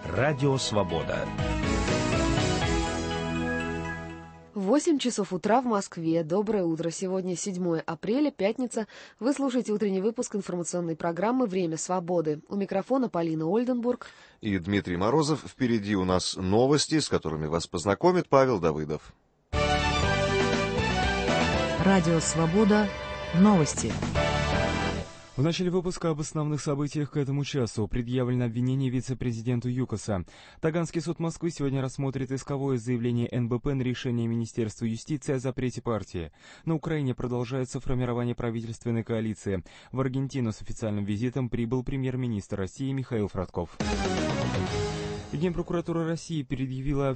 Радио Свобода. 8 часов утра в Москве. Доброе утро. Сегодня 7 апреля, пятница. Вы слушаете утренний выпуск информационной программы «Время свободы». У микрофона Полина Ольденбург. И Дмитрий Морозов. Впереди у нас новости, с которыми вас познакомит Павел Давыдов. Радио Свобода. Новости. В начале выпуска об основных событиях к этому часу предъявлено обвинение вице-президенту ЮКОСа. Таганский суд Москвы сегодня рассмотрит исковое заявление НБП на решение Министерства юстиции о запрете партии. На Украине продолжается формирование правительственной коалиции. В Аргентину с официальным визитом прибыл премьер-министр России Михаил Фродков. Генпрокуратура России предъявила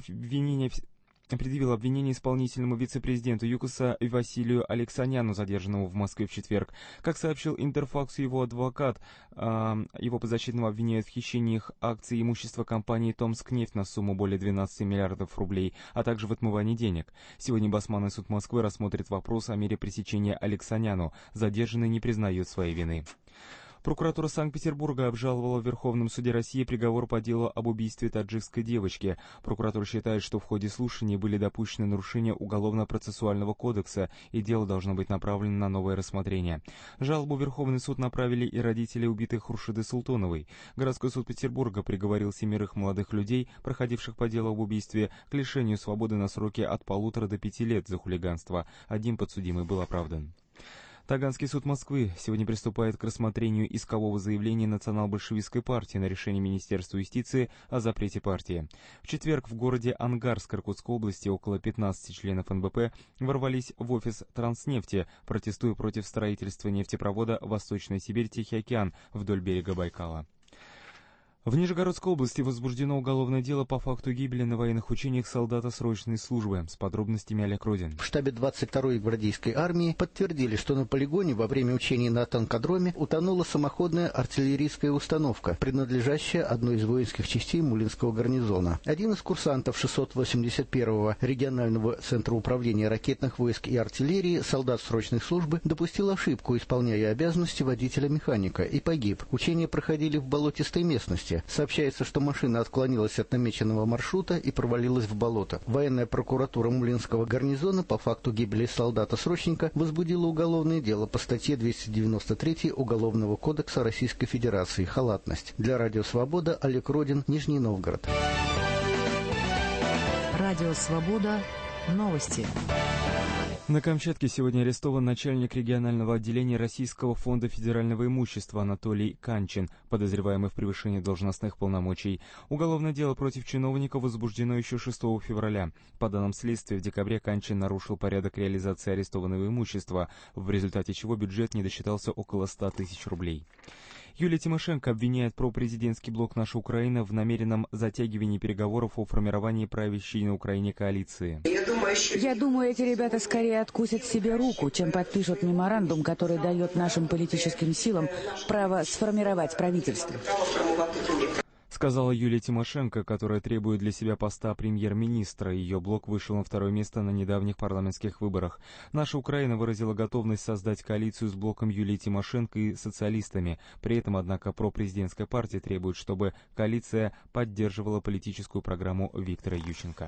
обвинение исполнительному вице-президенту ЮКОСа Василию Алексаняну, задержанному в Москве в четверг. Как сообщил Интерфакс его адвокат, его подзащитного обвиняют в хищениях акций имущества компании «Томскнефть» на сумму более 12 миллиардов рублей, а также в отмывании денег. Сегодня Басманный суд Москвы рассмотрит вопрос о мере пресечения Алексаняну. Задержанный не признает своей вины. Прокуратура Санкт-Петербурга обжаловала в Верховном суде России приговор по делу об убийстве таджикской девочки. Прокуратура считает, что в ходе слушаний были допущены нарушения Уголовно-процессуального кодекса, и дело должно быть направлено на новое рассмотрение. Жалобу в Верховный суд направили и родители убитой Хуршиды Султоновой. Городской суд Петербурга приговорил 7 молодых людей, проходивших по делу об убийстве, к лишению свободы на сроки от 1,5 до 5 лет за хулиганство. Один подсудимый был оправдан. Таганский суд Москвы сегодня приступает к рассмотрению искового заявления Национал-большевистской партии на решение Министерства юстиции о запрете партии. В четверг в городе Ангарск Иркутской области около 15 членов НБП ворвались в офис Транснефти, протестуя против строительства нефтепровода «Восточная Сибирь-Тихий океан» вдоль берега Байкала. В Нижегородской области возбуждено уголовное дело по факту гибели на военных учениях солдата срочной службы. С подробностями Олег Родин. В штабе 22-й гвардейской армии подтвердили, что на полигоне во время учений на танкодроме утонула самоходная артиллерийская установка, принадлежащая одной из воинских частей Мулинского гарнизона. Один из курсантов 681-го регионального центра управления ракетных войск и артиллерии, солдат срочной службы, допустил ошибку, исполняя обязанности водителя-механика, и погиб. Учения проходили в болотистой местности. Сообщается, что машина отклонилась от намеченного маршрута и провалилась в болото. Военная прокуратура Мулинского гарнизона по факту гибели солдата-срочника возбудила уголовное дело по статье 293 Уголовного кодекса Российской Федерации «Халатность». Для Радио Свобода Олег Родин, Нижний Новгород. Радио Свобода. Новости. На Камчатке сегодня арестован начальник регионального отделения Российского фонда федерального имущества Анатолий Канчин, подозреваемый в превышении должностных полномочий. Уголовное дело против чиновника возбуждено еще 6 февраля. По данным следствия, в декабре Канчин нарушил порядок реализации арестованного имущества, в результате чего бюджет не досчитался около 100 тысяч рублей. Юлия Тимошенко обвиняет пропрезидентский блок «Наша Украина» в намеренном затягивании переговоров о формировании правящей на Украине коалиции. Я думаю, эти ребята скорее откусят себе руку, чем подпишут меморандум, который дает нашим политическим силам право сформировать правительство. Сказала Юлия Тимошенко, которая требует для себя поста премьер-министра. Ее блок вышел на 2-е место на недавних парламентских выборах. «Наша Украина» выразила готовность создать коалицию с блоком Юлии Тимошенко и социалистами. При этом, однако, пропрезидентская партия требует, чтобы коалиция поддерживала политическую программу Виктора Ющенко.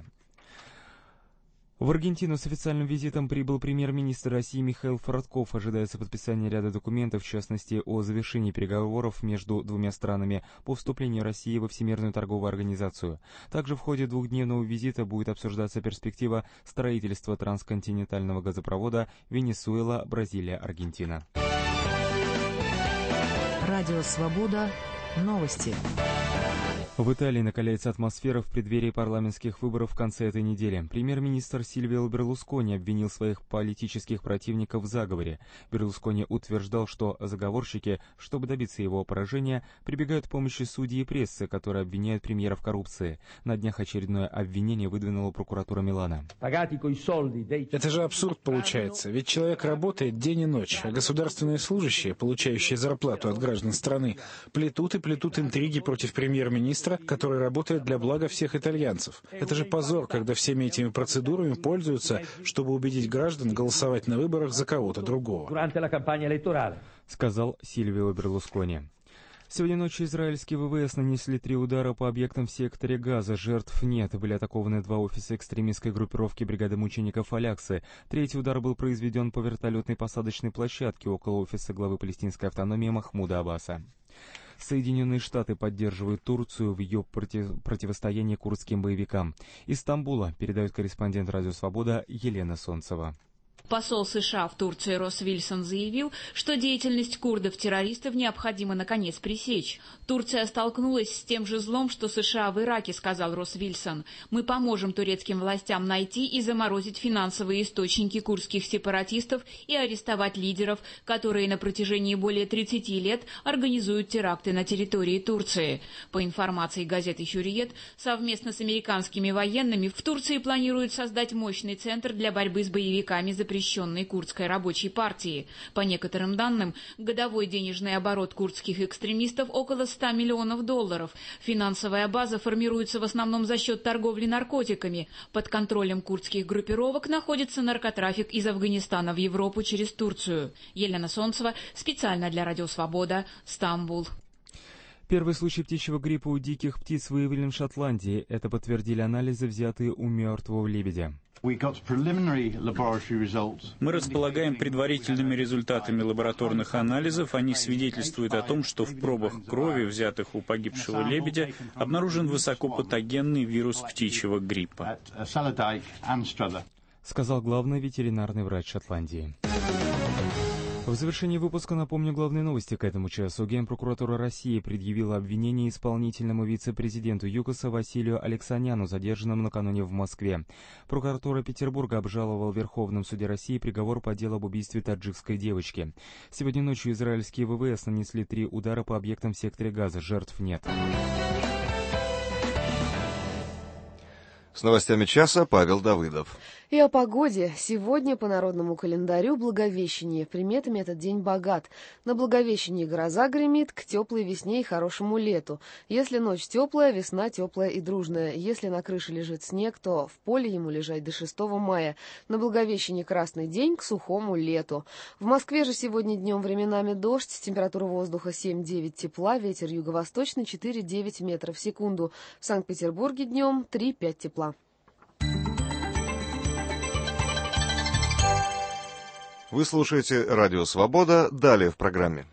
В Аргентину с официальным визитом прибыл премьер-министр России Михаил Фродков. Ожидается подписание ряда документов, в частности, о завершении переговоров между двумя странами по вступлению России во Всемирную торговую организацию. Также в ходе 2-дневного визита будет обсуждаться перспектива строительства трансконтинентального газопровода Венесуэла, Бразилия, Аргентина. Радио Свобода. Новости. В Италии накаляется атмосфера в преддверии парламентских выборов в конце этой недели. Премьер-министр Сильвио Берлускони обвинил своих политических противников в заговоре. Берлускони утверждал, что заговорщики, чтобы добиться его поражения, прибегают к помощи судей и прессы, которые обвиняют премьера в коррупции. На днях очередное обвинение выдвинула прокуратура Милана. Это же абсурд получается, ведь человек работает день и ночь, а государственные служащие, получающие зарплату от граждан страны, плетут и плетут интриги против премьер-министра, который работает для блага всех итальянцев. Это же позор, когда всеми этими процедурами пользуются, чтобы убедить граждан голосовать на выборах за кого-то другого. Сказал Сильвио Берлускони. Сегодня ночью израильские ВВС нанесли 3 удара по объектам в секторе Газа. Жертв нет. Были атакованы 2 офиса экстремистской группировки бригады мучеников Аляксы. Третий удар был произведен по вертолетной посадочной площадке около офиса главы палестинской автономии Махмуда Аббаса. Соединенные Штаты поддерживают Турцию в ее противостоянии курдским боевикам. Из Стамбула передает корреспондент «Радио Свобода» Елена Солнцева. Посол США в Турции Росс Вильсон заявил, что деятельность курдов-террористов необходимо наконец пресечь. Турция столкнулась с тем же злом, что США в Ираке, сказал Росс Вильсон. Мы поможем турецким властям найти и заморозить финансовые источники курдских сепаратистов и арестовать лидеров, которые на протяжении более 30 лет организуют теракты на территории Турции. По информации газеты «Хюриет», совместно с американскими военными в Турции планируют создать мощный центр для борьбы с боевиками запрещенной курдской рабочей партии. По некоторым данным, годовой денежный оборот курдских экстремистов около $100 миллионов. Финансовая база формируется в основном за счет торговли наркотиками. Под контролем курдских группировок находится наркотрафик из Афганистана в Европу через Турцию. Елена Солнцева, специально для Радио Свобода, Стамбул. Первый случай птичьего гриппа у диких птиц выявлен в Шотландии. Это подтвердили анализы, взятые у мертвого лебедя. Мы располагаем предварительными результатами лабораторных анализов. Они свидетельствуют о том, что в пробах крови, взятых у погибшего лебедя, обнаружен высокопатогенный вирус птичьего гриппа, сказал главный ветеринарный врач Шотландии. В завершении выпуска напомню главные новости к этому часу. Генпрокуратура России предъявила обвинение исполнительному вице-президенту ЮКОСа Василию Алексаняну, задержанному накануне в Москве. Прокуратура Петербурга обжаловала в Верховном суде России приговор по делу об убийстве таджикской девочки. Сегодня ночью израильские ВВС нанесли 3 удара по объектам в секторе Газа. Жертв нет. С новостями часа Павел Давыдов. И о погоде. Сегодня по народному календарю Благовещение. Приметами этот день богат. На Благовещении гроза гремит, к теплой весне и хорошему лету. Если ночь теплая, весна теплая и дружная. Если на крыше лежит снег, то в поле ему лежать до 6 мая. На Благовещении красный день, к сухому лету. В Москве же сегодня днем временами дождь, температура воздуха 7-9 тепла, ветер юго-восточный 4-9 метров в секунду. В Санкт-Петербурге днем 3-5 тепла. Вы слушаете «Радио Свобода». Далее в программе.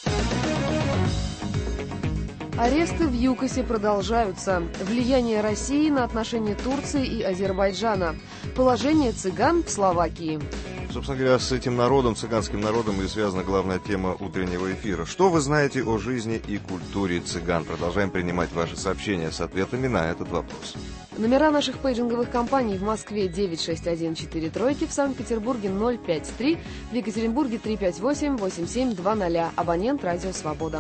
Аресты в ЮКОСе продолжаются. Влияние России на отношения Турции и Азербайджана. Положение цыган в Словакии. Собственно говоря, с этим народом, цыганским народом, и связана главная тема утреннего эфира. Что вы знаете о жизни и культуре цыган? Продолжаем принимать ваши сообщения с ответами на этот вопрос. Номера наших пейджинговых компаний: в Москве 96143, в Санкт-Петербурге 053, в Екатеринбурге 358-8720. Абонент «Радио Свобода».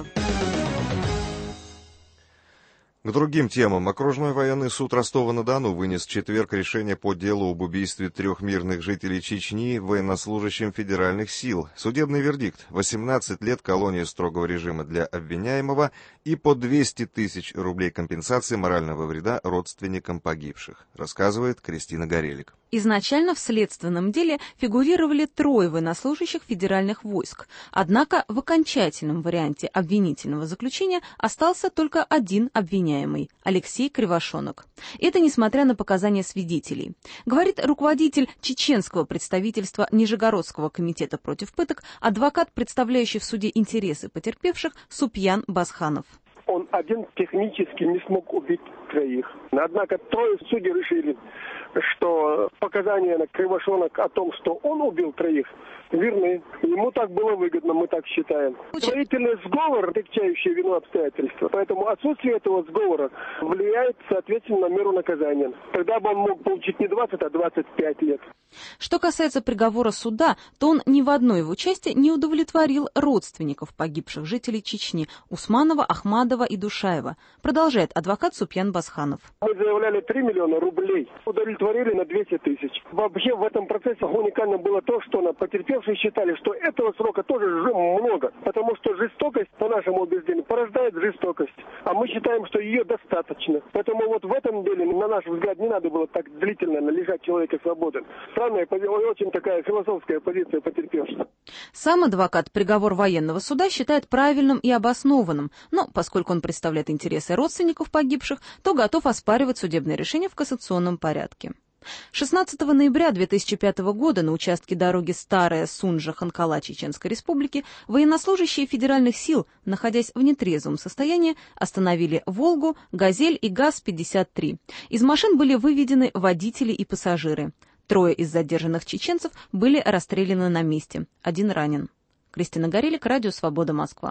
К другим темам. Окружной военный суд Ростова-на-Дону вынес в четверг решение по делу об убийстве 3 мирных жителей Чечни военнослужащим федеральных сил. Судебный вердикт: 18 лет колонии строгого режима для обвиняемого и по 200 тысяч рублей компенсации морального вреда родственникам погибших, рассказывает Кристина Горелик. Изначально в следственном деле фигурировали 3 военнослужащих федеральных войск. Однако в окончательном варианте обвинительного заключения остался только один обвиняемый – Алексей Кривошонок. Это несмотря на показания свидетелей. Говорит руководитель чеченского представительства Нижегородского комитета против пыток, адвокат, представляющий в суде интересы потерпевших, Супьян Басханов. Он один технически не смог убить 3. Однако 3 судей решили, что показания на Кривошонок о том, что он убил 3, верны. Ему так было выгодно, мы так считаем. Предварительный сговор, отягчающий вину обстоятельства. Поэтому отсутствие этого сговора влияет, соответственно, на меру наказания. Тогда бы он мог получить не 20, а 25 лет. Что касается приговора суда, то он ни в одной его части не удовлетворил родственников погибших жителей Чечни – Усманова, Ахмадова, Садова и Душаева, продолжает адвокат Супьян Басханов. Мы заявляли 3 миллиона рублей, удовлетворили на 200 тысяч. Вообще в этом процессе уникально было то, что потерпевшие считали, что этого срока тоже много, потому что жестокость, по нашему убеждению, порождает жестокость. А мы считаем, что ее достаточно. Поэтому вот в этом деле, на наш взгляд, не надо было так длительно лишать человека свободы. Странная, очень такая философская позиция потерпевших. Сам адвокат приговор военного суда считает правильным и обоснованным, но поскольку он представляет интересы родственников погибших, то готов оспаривать судебное решение в кассационном порядке. 16 ноября 2005 года на участке дороги Старая Сунжа-Ханкала Чеченской Республики военнослужащие федеральных сил, находясь в нетрезвом состоянии, остановили «Волгу», «Газель» и ГАЗ-53. Из машин были выведены водители и пассажиры. 3 из задержанных чеченцев были расстреляны на месте. 1 ранен. Кристина Горелик, Радио Свобода, Москва.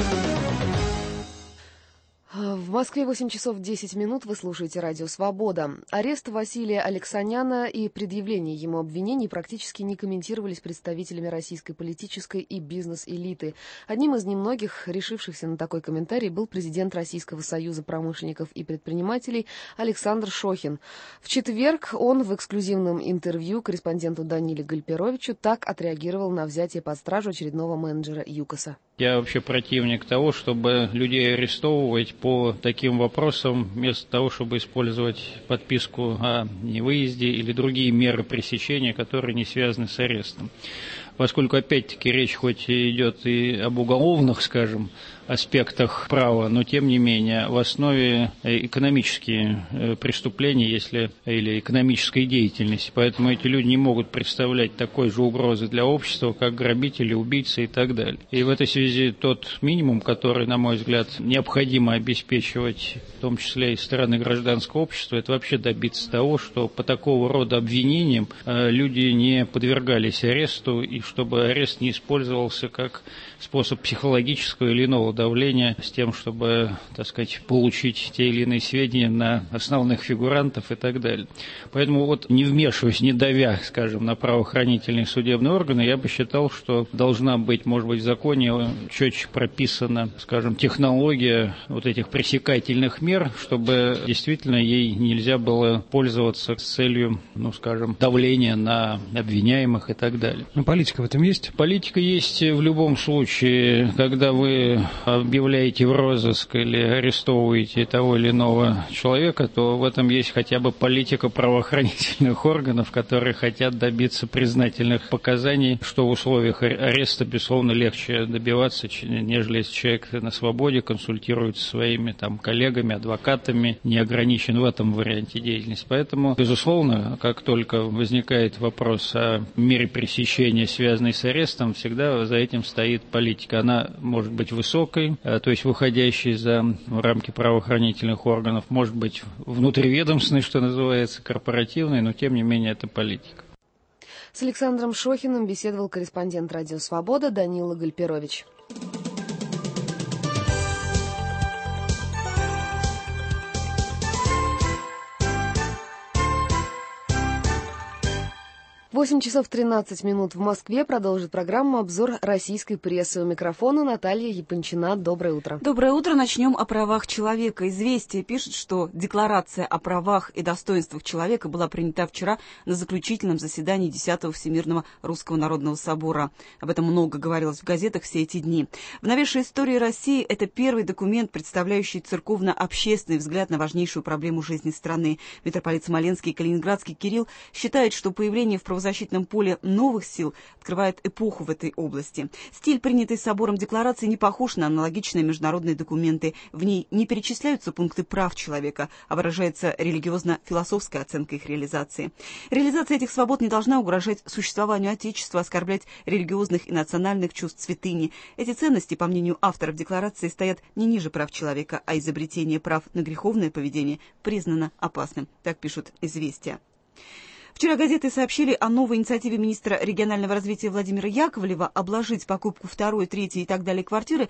В Москве 8 часов 10 минут. Вы слушаете Радио Свобода. Арест Василия Алексаняна и предъявление ему обвинений практически не комментировались представителями российской политической и бизнес-элиты. Одним из немногих решившихся на такой комментарий был президент Российского союза промышленников и предпринимателей Александр Шохин. В четверг он в эксклюзивном интервью корреспонденту Даниле Гальперовичу так отреагировал на взятие под стражу очередного менеджера ЮКОСа. Я вообще противник того, чтобы людей арестовывать по таким вопросам, вместо того, чтобы использовать подписку о невыезде или другие меры пресечения, которые не связаны с арестом. Поскольку, опять-таки, речь хоть и идет и об уголовных, скажем, аспектах права, но, тем не менее, в основе экономические преступления, или экономической деятельности. Поэтому эти люди не могут представлять такой же угрозы для общества, как грабители, убийцы и так далее. И в этой связи тот минимум, который, на мой взгляд, необходимо обеспечивать, в том числе и стороны гражданского общества, это вообще добиться того, что по такого рода обвинениям люди не подвергались аресту, и чтобы арест не использовался как способ психологического или иного давления с тем, чтобы, так сказать, получить те или иные сведения на основных фигурантов и так далее. Поэтому вот не вмешиваясь, не давя, скажем, на правоохранительные судебные органы, я бы считал, что должна быть, может быть, в законе четче прописана, скажем, технология вот этих пресекательных мер, чтобы действительно ей нельзя было пользоваться с целью, скажем, давления на обвиняемых и так далее. Но политика в этом есть? Политика есть в любом случае. Когда вы объявляете в розыск или арестовываете того или иного человека, то в этом есть хотя бы политика правоохранительных органов, которые хотят добиться признательных показаний, что в условиях ареста, безусловно, легче добиваться, нежели если человек на свободе консультируется со своими коллегами, адвокатами, не ограничен в этом варианте деятельности. Поэтому, безусловно, как только возникает вопрос о мере пресечения, связанной с арестом, всегда за этим стоит политика. Она может быть высокой, то есть выходящей за рамки правоохранительных органов, может быть внутриведомственной, что называется, корпоративной, но тем не менее это политика. С Александром Шохиным беседовал корреспондент Радио Свобода Данила Гальперович. 8 часов 13 минут в Москве. Продолжит программу обзор российской прессы. У микрофона Наталья Япончина. Доброе утро. Доброе утро. Начнем о правах человека. «Известия» пишет, что Декларация о правах и достоинствах человека была принята вчера на заключительном заседании 10-го Всемирного Русского Народного Собора. Об этом много говорилось в газетах все эти дни. В новейшей истории России это первый документ, представляющий церковно-общественный взгляд на важнейшую проблему жизни страны. Митрополит Смоленский и Калининградский Кирилл считает, что появление в правозащитном поле новых сил открывает эпоху в этой области. Стиль, принятый собором декларации, не похож на аналогичные международные документы. В ней не перечисляются пункты прав человека, а выражается религиозно-философская оценка их реализации. Реализация этих свобод не должна угрожать существованию Отечества, оскорблять религиозных и национальных чувств святыни. Эти ценности, по мнению авторов декларации, стоят не ниже прав человека, а изобретение прав на греховное поведение признано опасным. Так пишут «Известия». Вчера газеты сообщили о новой инициативе министра регионального развития Владимира Яковлева обложить покупку второй, третьей и так далее квартиры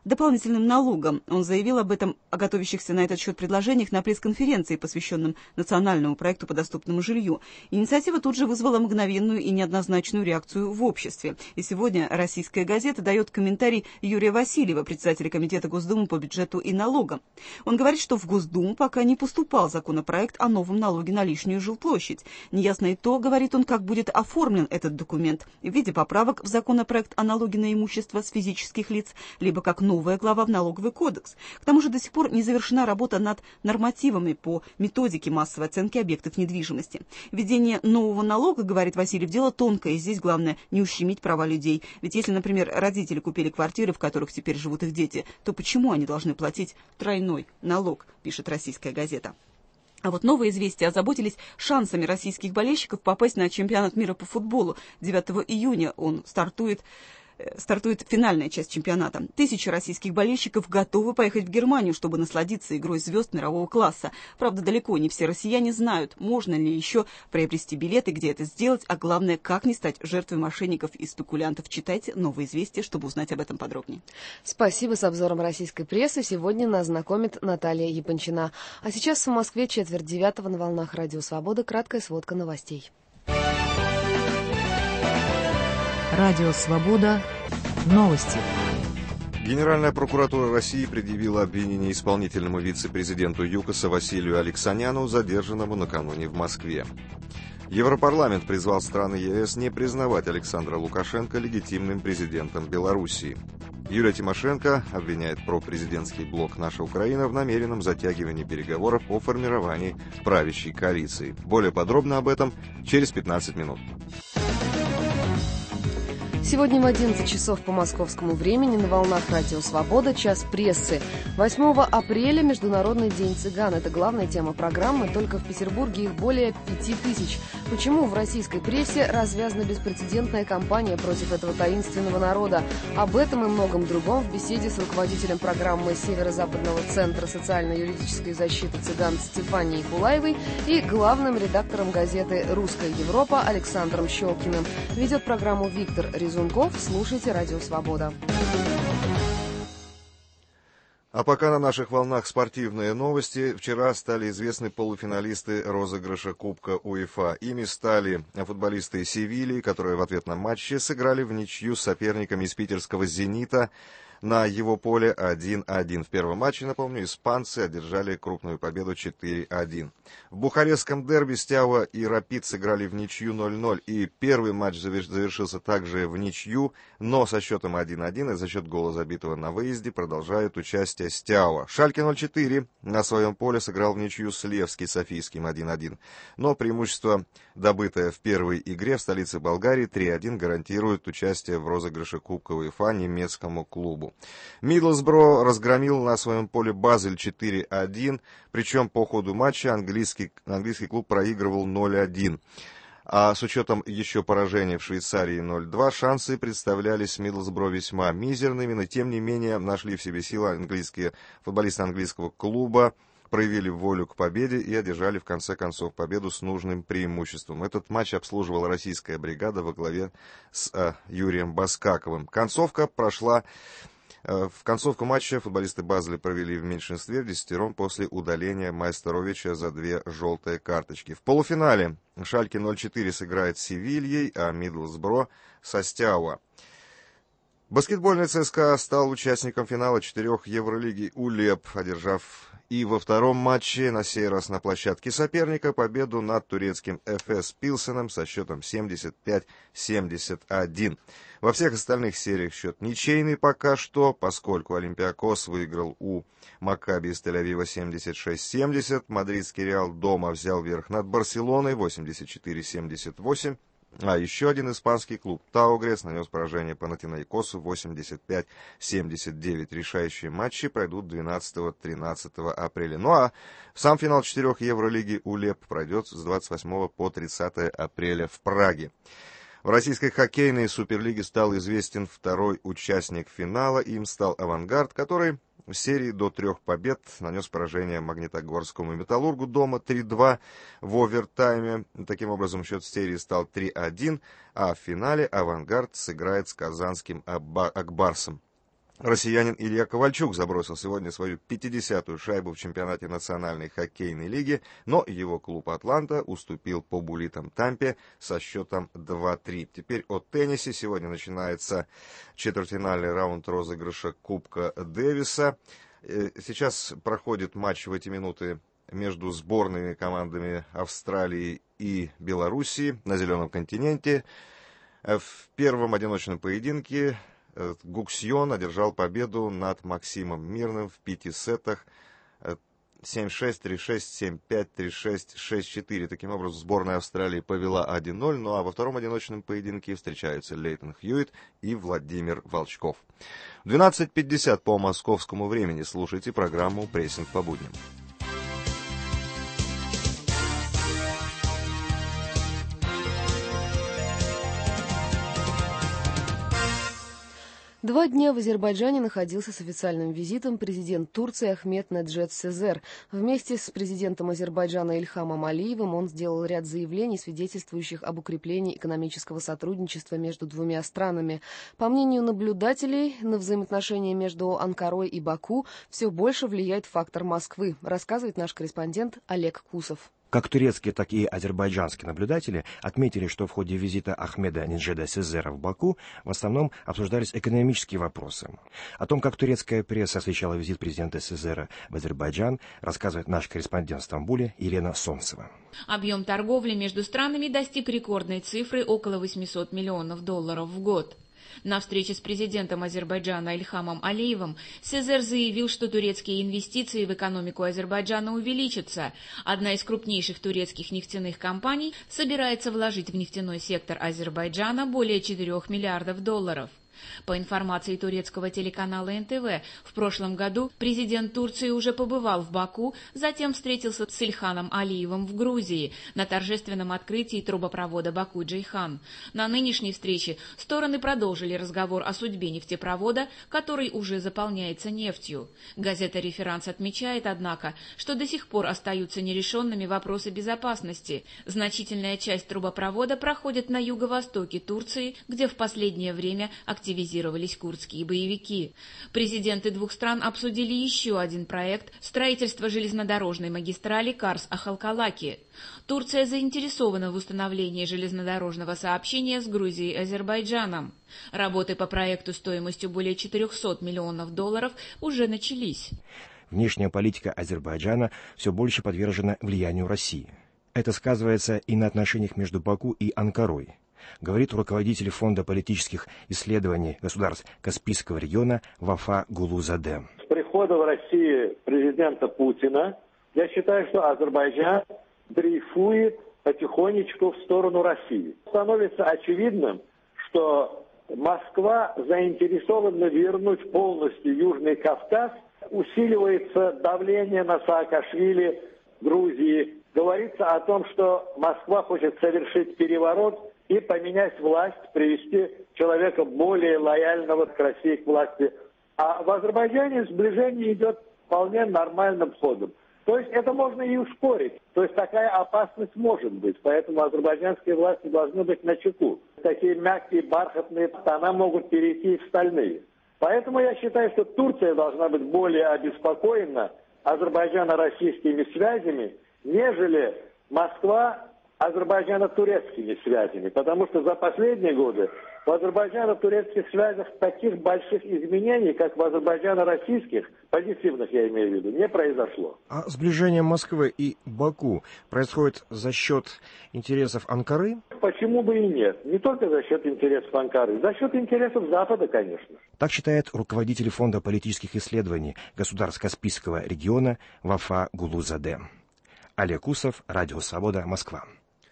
дополнительным налогом. Он заявил об этом, о готовящихся на этот счет предложениях на пресс-конференции, посвященном национальному проекту по доступному жилью. Инициатива тут же вызвала мгновенную и неоднозначную реакцию в обществе. И сегодня «Российская газета» дает комментарий Юрия Васильева, председателя Комитета Госдумы по бюджету и налогам. Он говорит, что в Госдуму пока не поступал законопроект о новом налоге на лишнюю жилплощадь. Неясно и то, говорит он, как будет оформлен этот документ в виде поправок в законопроект о налоге на имущество с физических лиц, либо как новая глава в налоговый кодекс. К тому же до сих пор не завершена работа над нормативами по методике массовой оценки объектов недвижимости. Введение нового налога, говорит Васильев, дело тонкое, и здесь главное не ущемить права людей. Ведь если, например, родители купили квартиры, в которых теперь живут их дети, то почему они должны платить тройной налог, пишет «Российская газета». А вот новые известия озаботились шансами российских болельщиков попасть на чемпионат мира по футболу. 9 июня он стартует финальная часть чемпионата. Тысячи российских болельщиков готовы поехать в Германию, чтобы насладиться игрой звезд мирового класса. Правда, далеко не все россияне знают, можно ли еще приобрести билеты, где это сделать, а главное, как не стать жертвой мошенников и спекулянтов. Читайте «Новые известия», чтобы узнать об этом подробнее. Спасибо. С обзором российской прессы сегодня нас знакомит Наталья Япончина. А сейчас в Москве 8:45 на волнах Радио Свобода. Краткая сводка новостей. Радио «Свобода». Новости. Генеральная прокуратура России предъявила обвинение исполнительному вице-президенту ЮКОСа Василию Алексаняну, задержанному накануне в Москве. Европарламент призвал страны ЕС не признавать Александра Лукашенко легитимным президентом Белоруссии. Юлия Тимошенко обвиняет пропрезидентский блок «Наша Украина» в намеренном затягивании переговоров о формировании правящей коалиции. Более подробно об этом через 15 минут. Сегодня в 11 часов по московскому времени на волнах Радио Свобода «Час прессы». 8 апреля – Международный день цыган. Это главная тема программы. Только в Петербурге их более 5000. Почему в российской прессе развязана беспрецедентная кампания против этого таинственного народа? Об этом и многом другом в беседе с руководителем программы Северо-Западного центра социально-юридической защиты цыган Стефанией Кулаевой и главным редактором газеты «Русская Европа» Александром Щелкиным. Ведет программу Виктор Резунков. Слушайте Радио Свобода. А пока на наших волнах спортивные новости. Вчера стали известны полуфиналисты розыгрыша Кубка УЕФА. Ими стали футболисты Севильи, которые в ответном матче сыграли в ничью с соперниками из питерского «Зенита» на его поле 1-1. В первом матче, напомню, испанцы одержали крупную победу 4-1. В бухарестском дерби Стяуа и Рапид сыграли в ничью 0-0. И первый матч завершился также в ничью, но со счетом 1-1 и за счет гола, забитого на выезде, продолжает участие Стяуа. Шальке 04 на своем поле сыграл в ничью с Левски Софийским 1-1. Но преимущество, добытое в первой игре в столице Болгарии, 3-1, гарантирует участие в розыгрыше Кубка УЕФА немецкому клубу. Мидлсбро разгромил на своем поле Базель 4-1, причем по ходу матча английский клуб проигрывал 0-1. А с учетом еще поражения в Швейцарии 0-2, шансы представлялись Мидлсбро весьма мизерными, но тем не менее нашли в себе силы футболисты английского клуба, проявили волю к победе и одержали в конце концов победу с нужным преимуществом. Этот матч обслуживала российская бригада во главе с Юрием Баскаковым. В концовку матча футболисты Базеля провели в меньшинстве в 10 после удаления Майстаровича за 2 желтые карточки. В полуфинале Шальке 04 сыграет с Севильей, а Мидлсбро со Стяуа. Баскетбольный ЦСКА стал участником финала 4 Евролиги УЛЕП, одержав и во втором матче, на сей раз на площадке соперника, победу над турецким Эфес Пилсеном со счетом 75-71. Во всех остальных сериях счет ничейный пока что, поскольку Олимпиакос выиграл у Маккаби из Тель-Авива 76-70, мадридский Реал дома взял верх над Барселоной 84-78, а еще один испанский клуб Таугрес нанес поражение Панатинаикосу 85-79. Решающие матчи пройдут 12-13 апреля. Ну а сам финал 4 Евролиги УЛЕП пройдет с 28 по 30 апреля в Праге. В российской хоккейной суперлиге стал известен второй участник финала. Им стал «Авангард», который в серии до 3 побед нанес поражение Магнитогорскому «Металлургу» дома 3-2 в овертайме. Таким образом, счет серии стал 3-1, а в финале «Авангард» сыграет с казанским «Акбарсом». Россиянин Илья Ковальчук забросил сегодня свою 50-ю шайбу в чемпионате Национальной хоккейной лиги, но его клуб «Атланта» уступил по буллитам Тампе со счетом 2-3. Теперь о теннисе. Сегодня начинается четвертьфинальный раунд розыгрыша Кубка Дэвиса. Сейчас проходит матч в эти минуты между сборными командами Австралии и Белоруссии на Зеленом континенте. В первом одиночном поединке Гуксьон одержал победу над Максимом Мирным в 5 сетах 7-6, 3-6, 7-5, 3-6, 6-4. Таким образом, сборная Австралии повела 1-0, ну а во втором одиночном поединке встречаются Лейтон Хьюитт и Владимир Волчков. В 12:50 по московскому времени слушайте программу «Прессинг по будням». Два дня в Азербайджане находился с официальным визитом президент Турции Ахмет Неджет Сезер. Вместе с президентом Азербайджана Ильхамом Алиевым он сделал ряд заявлений, свидетельствующих об укреплении экономического сотрудничества между двумя странами. По мнению наблюдателей, на взаимоотношения между Анкарой и Баку все больше влияет фактор Москвы, рассказывает наш корреспондент Олег Кусов. Как турецкие, так и азербайджанские наблюдатели отметили, что в ходе визита Ахмеда Неджеда Сезера в Баку в основном обсуждались экономические вопросы. О том, как турецкая пресса освещала визит президента Сезера в Азербайджан, рассказывает наш корреспондент в Стамбуле Елена Солнцева. Объем торговли между странами достиг рекордной цифры около $800 миллионов в год. На встрече с президентом Азербайджана Ильхамом Алиевым Сезер заявил, что турецкие инвестиции в экономику Азербайджана увеличатся. Одна из крупнейших турецких нефтяных компаний собирается вложить в нефтяной сектор Азербайджана более $4 миллиардов. По информации турецкого телеканала НТВ, в прошлом году президент Турции уже побывал в Баку, затем встретился с Ильхамом Алиевым в Грузии на торжественном открытии трубопровода Баку-Джейхан. На нынешней встрече стороны продолжили разговор о судьбе нефтепровода, который уже заполняется нефтью. Газета «Реферанс» отмечает, однако, что до сих пор остаются нерешенными вопросы безопасности. Значительная часть трубопровода проходит на юго-востоке Турции, где в последнее время активизировались курдские боевики. Президенты двух стран обсудили еще один проект – строительство железнодорожной магистрали Карс-Ахалкалаки. Турция заинтересована в установлении железнодорожного сообщения с Грузией и Азербайджаном. Работы по проекту стоимостью более $400 миллионов уже начались. Внешняя политика Азербайджана все больше подвержена влиянию России. Это сказывается и на отношениях между Баку и Анкарой, говорит руководитель Фонда политических исследований государств Каспийского региона Вафа Гулузаде. С приходом в Россию президента Путина, я считаю, что Азербайджан дрейфует потихонечку в сторону России. Становится очевидным, что Москва заинтересована вернуть полностью Южный Кавказ, усиливается давление на Саакашвили в Грузии. Говорится о том, что Москва хочет совершить переворот и поменять власть, привести человека более лояльного к России, к власти. А в Азербайджане сближение идет вполне нормальным ходом. То есть это можно и ускорить. То есть такая опасность может быть. Поэтому азербайджанские власти должны быть начеку. Такие мягкие, бархатные тона могут перейти в стальные. Поэтому я считаю, что Турция должна быть более обеспокоена азербайджано-российскими связями, нежели Москва азербайджано-турецкими связями, потому что за последние годы в азербайджано-турецких связях таких больших изменений, как в азербайджано-российских, позитивных я имею в виду, не произошло. А сближение Москвы и Баку происходит за счет интересов Анкары? Почему бы и нет? Не только за счет интересов Анкары, за счет интересов Запада, конечно. Так считает руководитель Фонда политических исследований государств Каспийского региона Вафа Гулузаде. Олег Кусов, Радио Свобода, Москва.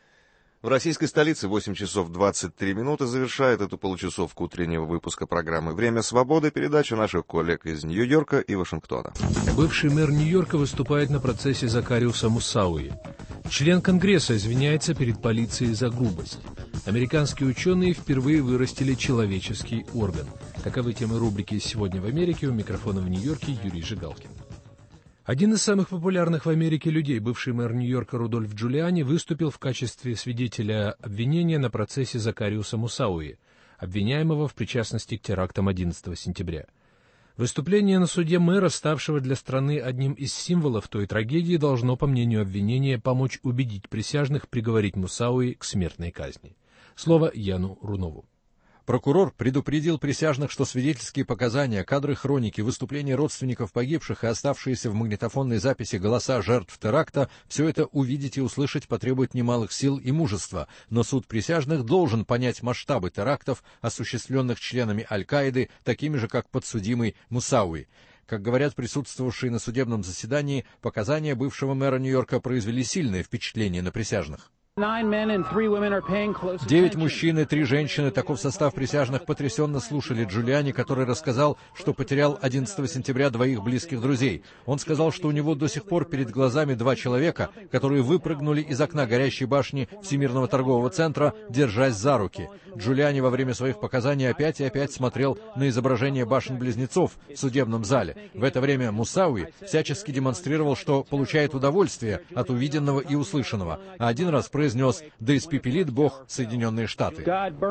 В российской столице 8 часов 23 минуты завершает эту получасовку утреннего выпуска программы «Время свободы» передача наших коллег из Нью-Йорка и Вашингтона. Бывший мэр Нью-Йорка выступает на процессе Закариуса Мусауи. Член Конгресса извиняется перед полицией за грубость. Американские ученые впервые вырастили человеческий орган. Таковы темы рубрики «Сегодня в Америке». У микрофона в Нью-Йорке Юрий Жигалкин. Один из самых популярных в Америке людей, бывший мэр Нью-Йорка Рудольф Джулиани, выступил в качестве свидетеля обвинения на процессе Закариуса Мусауи, обвиняемого в причастности к терактам 11 сентября. Выступление на суде мэра, ставшего для страны одним из символов той трагедии, должно, по мнению обвинения, помочь убедить присяжных приговорить Мусауи к смертной казни. Слово Яну Рунову. Прокурор предупредил присяжных, что свидетельские показания, кадры хроники, выступления родственников погибших и оставшиеся в магнитофонной записи голоса жертв теракта — все это увидеть и услышать потребует немалых сил и мужества, но суд присяжных должен понять масштабы терактов, осуществленных членами Аль-Каиды, такими же, как подсудимый Мусауи. Как говорят присутствовавшие на судебном заседании, показания бывшего мэра Нью-Йорка произвели сильное впечатление на присяжных. 9 мужчин и 3 женщины, таков состав присяжных, потрясенно слушали Джулиани, который рассказал, что потерял 11 сентября 2 близких друзей. Он сказал, что у него до сих пор перед глазами 2 человека, которые выпрыгнули из окна горящей башни Всемирного торгового центра, держась за руки. Джулиани во время своих показаний опять и опять смотрел на изображение башен-близнецов в судебном зале. В это время Мусауи всячески демонстрировал, что получает удовольствие от увиденного и услышанного, а один раз произнес: «Да испепелит Бог Соединенные Штаты».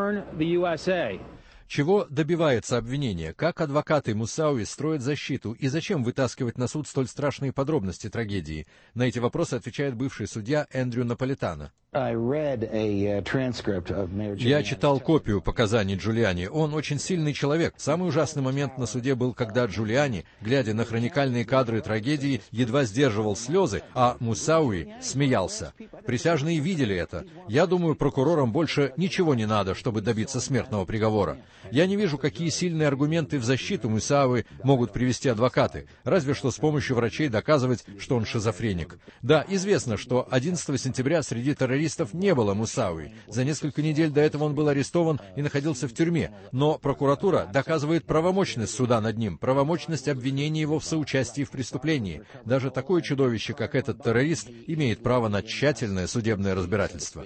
Чего добивается обвинение? Как адвокаты Мусауи строят защиту? И зачем вытаскивать на суд столь страшные подробности трагедии? На эти вопросы отвечает бывший судья Эндрю Наполитано. Я читал копию показаний Джулиани. Он очень сильный человек. Самый ужасный момент на суде был, когда Джулиани, глядя на хроникальные кадры трагедии, едва сдерживал слезы, а Мусауи смеялся. Присяжные видели это. Я думаю, прокурорам больше ничего не надо, чтобы добиться смертного приговора. Я не вижу, какие сильные аргументы в защиту Мусауи могут привести адвокаты, разве что с помощью врачей доказывать, что он шизофреник. Да, известно, что 11 сентября среди террористов не было Мусауи. За несколько недель до этого он был арестован и находился в тюрьме. Но прокуратура доказывает правомочность суда над ним, правомочность обвинения его в соучастии в преступлении. Даже такое чудовище, как этот террорист, имеет право на тщательное судебное разбирательство.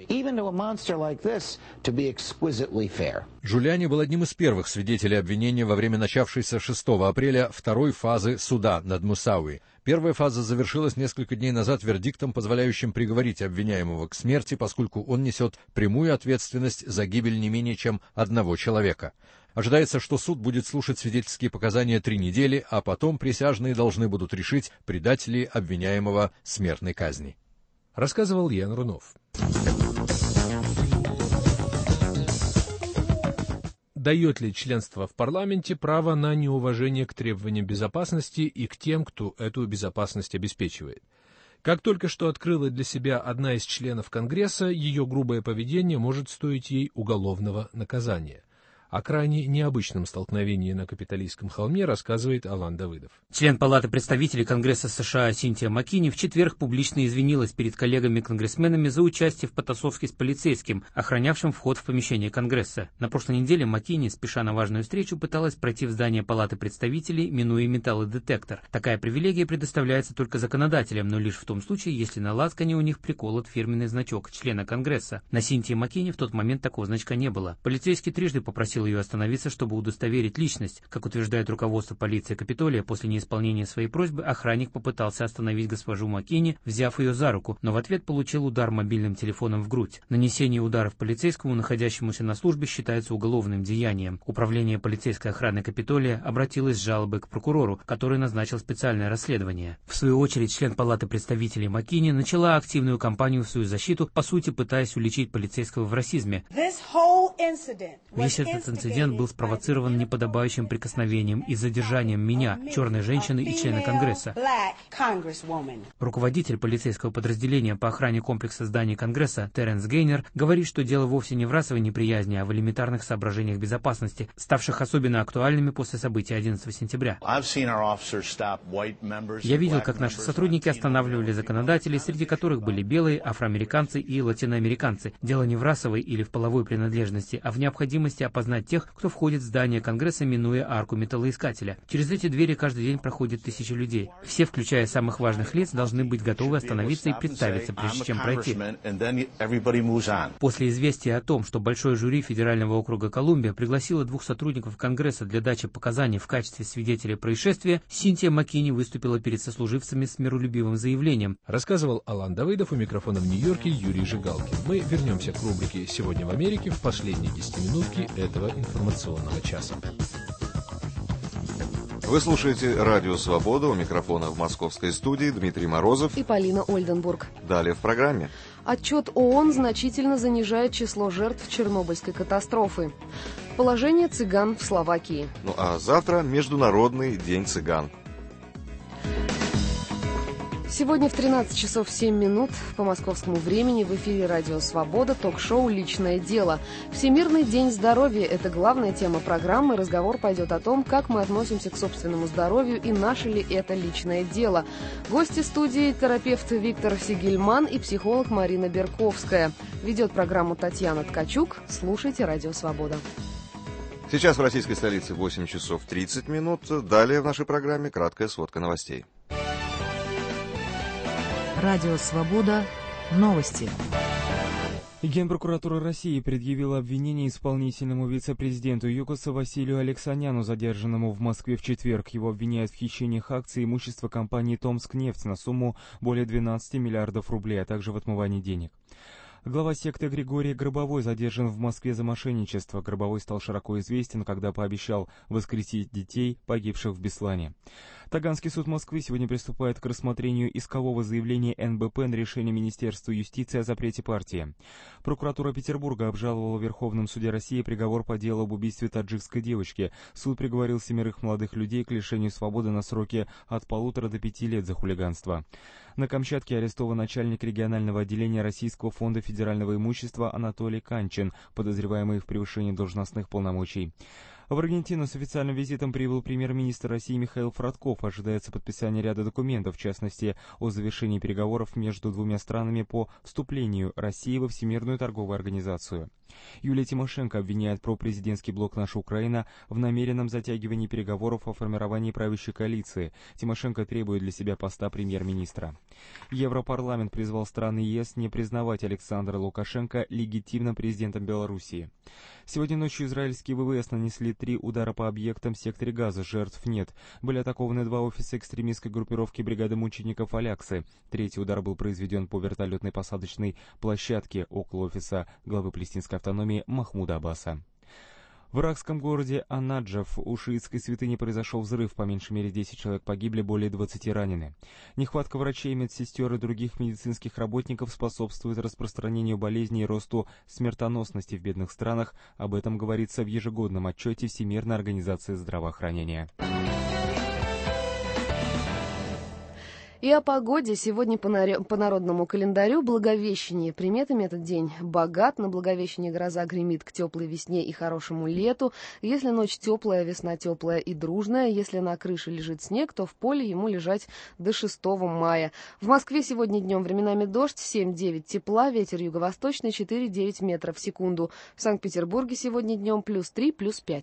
Джулиани был одним из первых свидетелей обвинения во время начавшейся 6 апреля второй фазы суда над Мусауи. Первая фаза завершилась несколько дней назад вердиктом, позволяющим приговорить обвиняемого к смерти, поскольку он несет прямую ответственность за гибель не менее чем 1 человека. Ожидается, что суд будет слушать свидетельские показания 3 недели, а потом присяжные должны будут решить, предать ли обвиняемого смертной казни. Рассказывал Ян Рунов. Дает ли членство в парламенте право на неуважение к требованиям безопасности и к тем, кто эту безопасность обеспечивает? Как только что открыла для себя одна из членов Конгресса, ее грубое поведение может стоить ей уголовного наказания. О крайне необычном столкновении на Капитолийском холме рассказывает Алан Давыдов. Член Палаты представителей Конгресса США Синтия Маккини в четверг публично извинилась перед коллегами-конгрессменами за участие в потасовке с полицейским, охранявшим вход в помещение Конгресса. На прошлой неделе Маккини, спеша на важную встречу, пыталась пройти в здание Палаты представителей, минуя металлодетектор. Такая привилегия предоставляется только законодателям, но лишь в том случае, если на лацкане у них приколот фирменный значок члена Конгресса. На Синтии Маккини в тот момент такого значка не было. Полицейский трижды попросил ее остановиться, чтобы удостоверить личность. Как утверждает руководство полиции Капитолия, после неисполнения своей просьбы охранник попытался остановить госпожу Маккини, взяв ее за руку, но в ответ получил удар мобильным телефоном в грудь. Нанесение ударов полицейскому, находящемуся на службе, считается уголовным деянием. Управление полицейской охраны Капитолия обратилось с жалобой к прокурору, который назначил специальное расследование. В свою очередь, член Палаты представителей Маккини начала активную кампанию в свою защиту, по сути пытаясь уличить полицейского в расизме. Весь этот инцидент был спровоцирован неподобающим прикосновением и задержанием меня, черной женщины и члена Конгресса. Руководитель полицейского подразделения по охране комплекса зданий Конгресса Терренс Гейнер говорит, что дело вовсе не в расовой неприязни, а в элементарных соображениях безопасности, ставших особенно актуальными после событий 11 сентября. Я видел, как наши сотрудники останавливали законодателей, среди которых были белые, афроамериканцы и латиноамериканцы. Дело не в расовой или в половой принадлежности, а в необходимости опознать тех, кто входит в здание Конгресса, минуя арку металлоискателя. Через эти двери каждый день проходит тысячи людей. Все, включая самых важных лиц, должны быть готовы остановиться и представиться, прежде чем пройти. После известия о том, что большое жюри Федерального округа Колумбия пригласило 2 сотрудников Конгресса для дачи показаний в качестве свидетелей происшествия, Синтия Маккини выступила перед сослуживцами с миролюбивым заявлением. Рассказывал Алан Давыдов, у микрофона в Нью-Йорке Юрий Жигалкин. Мы вернемся к рубрике «Сегодня в Америке» в последние 10 минутки этого информационного часа. Вы слушаете «Радио Свобода», у микрофона в московской студии Дмитрий Морозов и Полина Ольденбург. Далее в программе. Отчет ООН значительно занижает число жертв Чернобыльской катастрофы. Положение цыган в Словакии. Ну а завтра Международный день цыган. Сегодня в 13 часов 7 минут по московскому времени в эфире «Радио Свобода» ток-шоу «Личное дело». Всемирный день здоровья – это главная тема программы. Разговор пойдет о том, как мы относимся к собственному здоровью и наше ли это личное дело. Гости студии – терапевт Виктор Сигельман и психолог Марина Берковская. Ведет программу Татьяна Ткачук. Слушайте «Радио Свобода». Сейчас в российской столице 8 часов 30 минут. Далее в нашей программе краткая сводка новостей. Радио «Свобода». Новости. Генпрокуратура России предъявила обвинение исполнительному вице-президенту ЮКОСа Василию Алексаняну, задержанному в Москве в четверг. Его обвиняют в хищении акций имущества компании «Томскнефть» на сумму более 12 миллиардов рублей, а также в отмывании денег. Глава секты Григорий Гробовой задержан в Москве за мошенничество. Гробовой стал широко известен, когда пообещал воскресить детей, погибших в Беслане. Таганский суд Москвы сегодня приступает к рассмотрению искового заявления НБП на решение Министерства юстиции о запрете партии. Прокуратура Петербурга обжаловала в Верховном суде России приговор по делу об убийстве таджикской девочки. Суд приговорил 7 молодых людей к лишению свободы на сроки от 1,5 до 5 лет за хулиганство. На Камчатке арестован начальник регионального отделения Российского фонда федерального имущества Анатолий Канчин, подозреваемый в превышении должностных полномочий. В Аргентину с официальным визитом прибыл премьер-министр России Михаил Фродков. Ожидается подписание ряда документов, в частности, о завершении переговоров между двумя странами по вступлению России во Всемирную торговую организацию. Юлия Тимошенко обвиняет пропрезидентский блок «Наша Украина» в намеренном затягивании переговоров о формировании правящей коалиции. Тимошенко требует для себя поста премьер-министра. Европарламент призвал страны ЕС не признавать Александра Лукашенко легитимным президентом Белоруссии. Сегодня ночью израильские ВВС нанесли 3 удара по объектам в секторе Газа. Жертв нет. Были атакованы 2 офиса экстремистской группировки бригады мучеников Аляксы. 3-й удар был произведен по вертолетной посадочной площадке около офиса главы палестинской автономии Махмуда Аббаса. В иракском городе Анаджав у шиитской святыни произошел взрыв, по меньшей мере 10 человек погибли, более 20 ранены. Нехватка врачей, медсестер и других медицинских работников способствует распространению болезней и росту смертоносности в бедных странах. Об этом говорится в ежегодном отчете Всемирной организации здравоохранения. И о погоде. Сегодня по народному календарю Благовещение. Приметами этот день богат. На Благовещение гроза гремит к теплой весне и хорошему лету. Если ночь теплая, весна теплая и дружная. Если на крыше лежит снег, то в поле ему лежать до 6 мая. В Москве сегодня днем временами дождь, 7-9 тепла, ветер юго-восточный 4-9 метров в секунду. В Санкт-Петербурге сегодня днем +3, +5.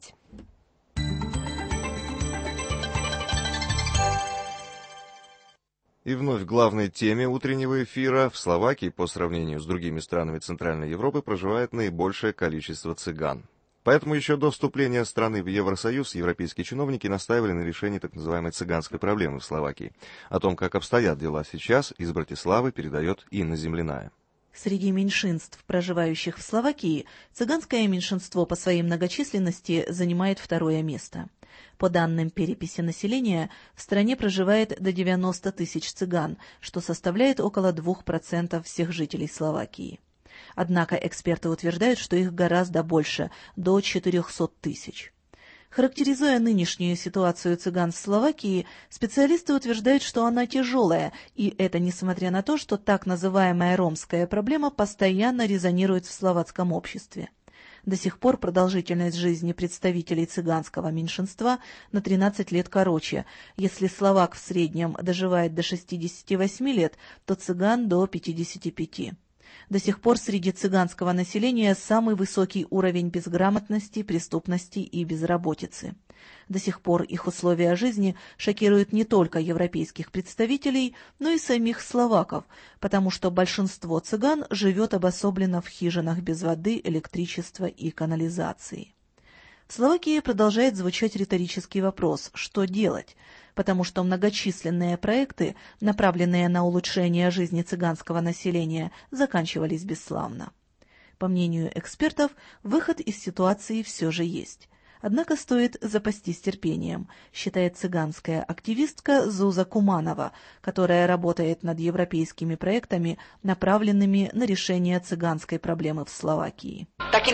И вновь к главной теме утреннего эфира. В Словакии, по сравнению с другими странами Центральной Европы, проживает наибольшее количество цыган. Поэтому еще до вступления страны в Евросоюз европейские чиновники настаивали на решении так называемой цыганской проблемы в Словакии. О том, как обстоят дела сейчас, из Братиславы передает Инна Земляная. Среди меньшинств, проживающих в Словакии, цыганское меньшинство по своей многочисленности занимает 2-е место. По данным переписи населения, в стране проживает до 90 тысяч цыган, что составляет около 2% всех жителей Словакии. Однако эксперты утверждают, что их гораздо больше, до 400 тысяч. Характеризуя нынешнюю ситуацию цыган в Словакии, специалисты утверждают, что она тяжелая, и это несмотря на то, что так называемая ромская проблема постоянно резонирует в словацком обществе. До сих пор продолжительность жизни представителей цыганского меньшинства на 13 лет короче. Если словак в среднем доживает до 68 лет, то цыган до 55. До сих пор среди цыганского населения самый высокий уровень безграмотности, преступности и безработицы. До сих пор их условия жизни шокируют не только европейских представителей, но и самих словаков, потому что большинство цыган живет обособленно в хижинах без воды, электричества и канализации. В Словакии продолжает звучать риторический вопрос «что делать?», потому что многочисленные проекты, направленные на улучшение жизни цыганского населения, заканчивались бесславно. По мнению экспертов, выход из ситуации все же есть. Однако стоит запастись терпением, считает цыганская активистка Зуза Куманова, которая работает над европейскими проектами, направленными на решение цыганской проблемы в Словакии.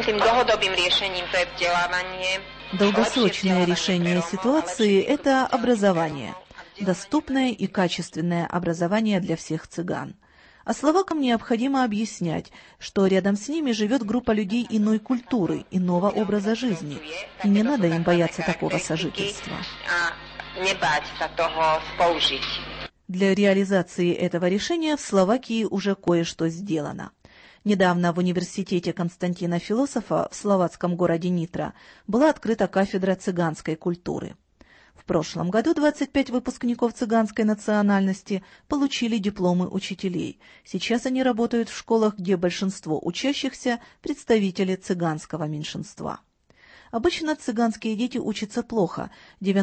Долгосрочное решение ситуации – это образование, доступное и качественное образование для всех цыган. А словакам необходимо объяснять, что рядом с ними живет группа людей иной культуры, иного образа жизни, и не надо им бояться такого сожительства. Для реализации этого решения в Словакии уже кое-что сделано. Недавно в университете Константина Философа в словацком городе Нитра была открыта кафедра цыганской культуры. В прошлом году 25 выпускников цыганской национальности получили дипломы учителей. Сейчас они работают в школах, где большинство учащихся – представители цыганского меньшинства. Обычно цыганские дети учатся плохо,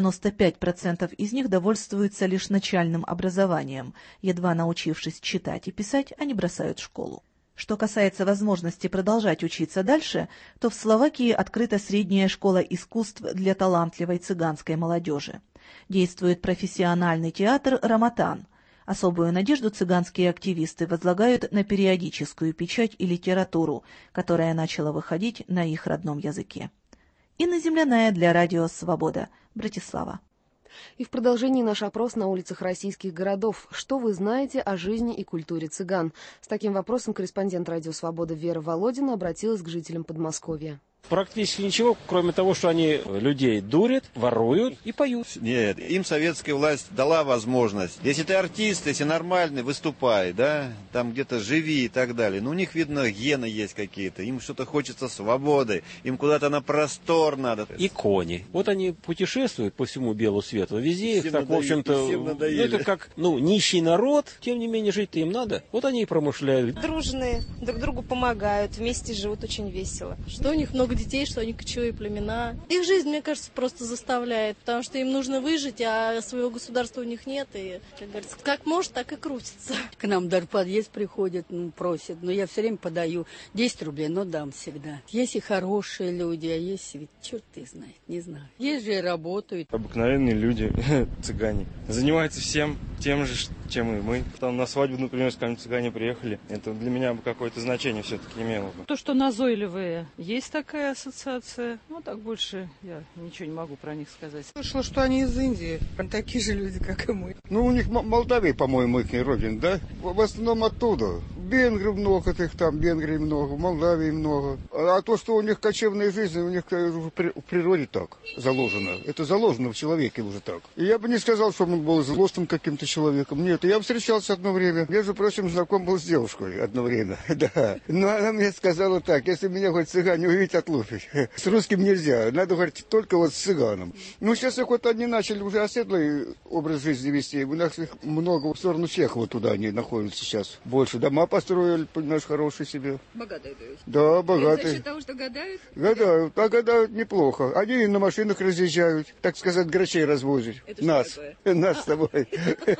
95% из них довольствуются лишь начальным образованием. Едва научившись читать и писать, они бросают школу. Что касается возможности продолжать учиться дальше, то в Словакии открыта средняя школа искусств для талантливой цыганской молодежи. Действует профессиональный театр «Раматан». Особую надежду цыганские активисты возлагают на периодическую печать и литературу, которая начала выходить на их родном языке. Инна Земляная для Радио Свобода, Братислава. И в продолжении наш опрос на улицах российских городов. Что вы знаете о жизни и культуре цыган? С таким вопросом корреспондент Радио Свобода Вера Володина обратилась к жителям Подмосковья. Практически ничего, кроме того, что они людей дурят, воруют и поют. Нет, им советская власть дала возможность. Если ты артист, если нормальный, выступай, да, там где-то живи и так далее. Но у них, видно, гены есть какие-то, им что-то хочется свободы, им куда-то на простор надо. И кони. Вот они путешествуют по всему белу свету, везде их так, в общем-то, это как, нищий народ, тем не менее жить-то им надо. Вот они и промышляют. Дружные, друг другу помогают, вместе живут очень весело. Что у них много детей, что они кочевые племена. Их жизнь, мне кажется, просто заставляет, потому что им нужно выжить, а своего государства у них нет. И, как говорится, как может, так и крутится. К нам даже в подъезд приходят, просят, но я все время подаю 10 рублей, но дам всегда. Есть и хорошие люди, а есть ведь черт их знает, не знаю. Есть же и работают. Обыкновенные люди, цыгане, занимаются всем тем же, чем и мы. Там на свадьбу, например, с кем цыгане приехали, это для меня какое-то значение все-таки имело бы. То, что назойливые, есть такая ассоциация. Так больше я ничего не могу про них сказать. Слышала, что они из Индии. Такие же люди, как и мы. У них Молдавия, по-моему, их родина, да? В основном оттуда. Венгров много, их там, Венгрии много, Молдавии много. А то, что у них кочевная жизнь, у них в природе так заложено. Это заложено в человеке уже так. И я бы не сказал, что он был злостным каким-то человеком. Нет, я встречался одно время. Между прочим, знаком был с девушкой одно время. Да. Но она мне сказала так: если меня хоть цыгане увидят, отлупить. С русским нельзя. Надо говорить только вот с цыганом. Сейчас их они начали уже оседлый образ жизни вести. У нас их много в сторону Чехова туда они находятся сейчас. Больше дома построили, понимаешь, хорошие себе. Богатые, то есть? Да, богатые. За счет того, что гадают? Гадают. А гадают неплохо. Они на машинах разъезжают, так сказать, грачей развозят. Это нас. Нас с тобой.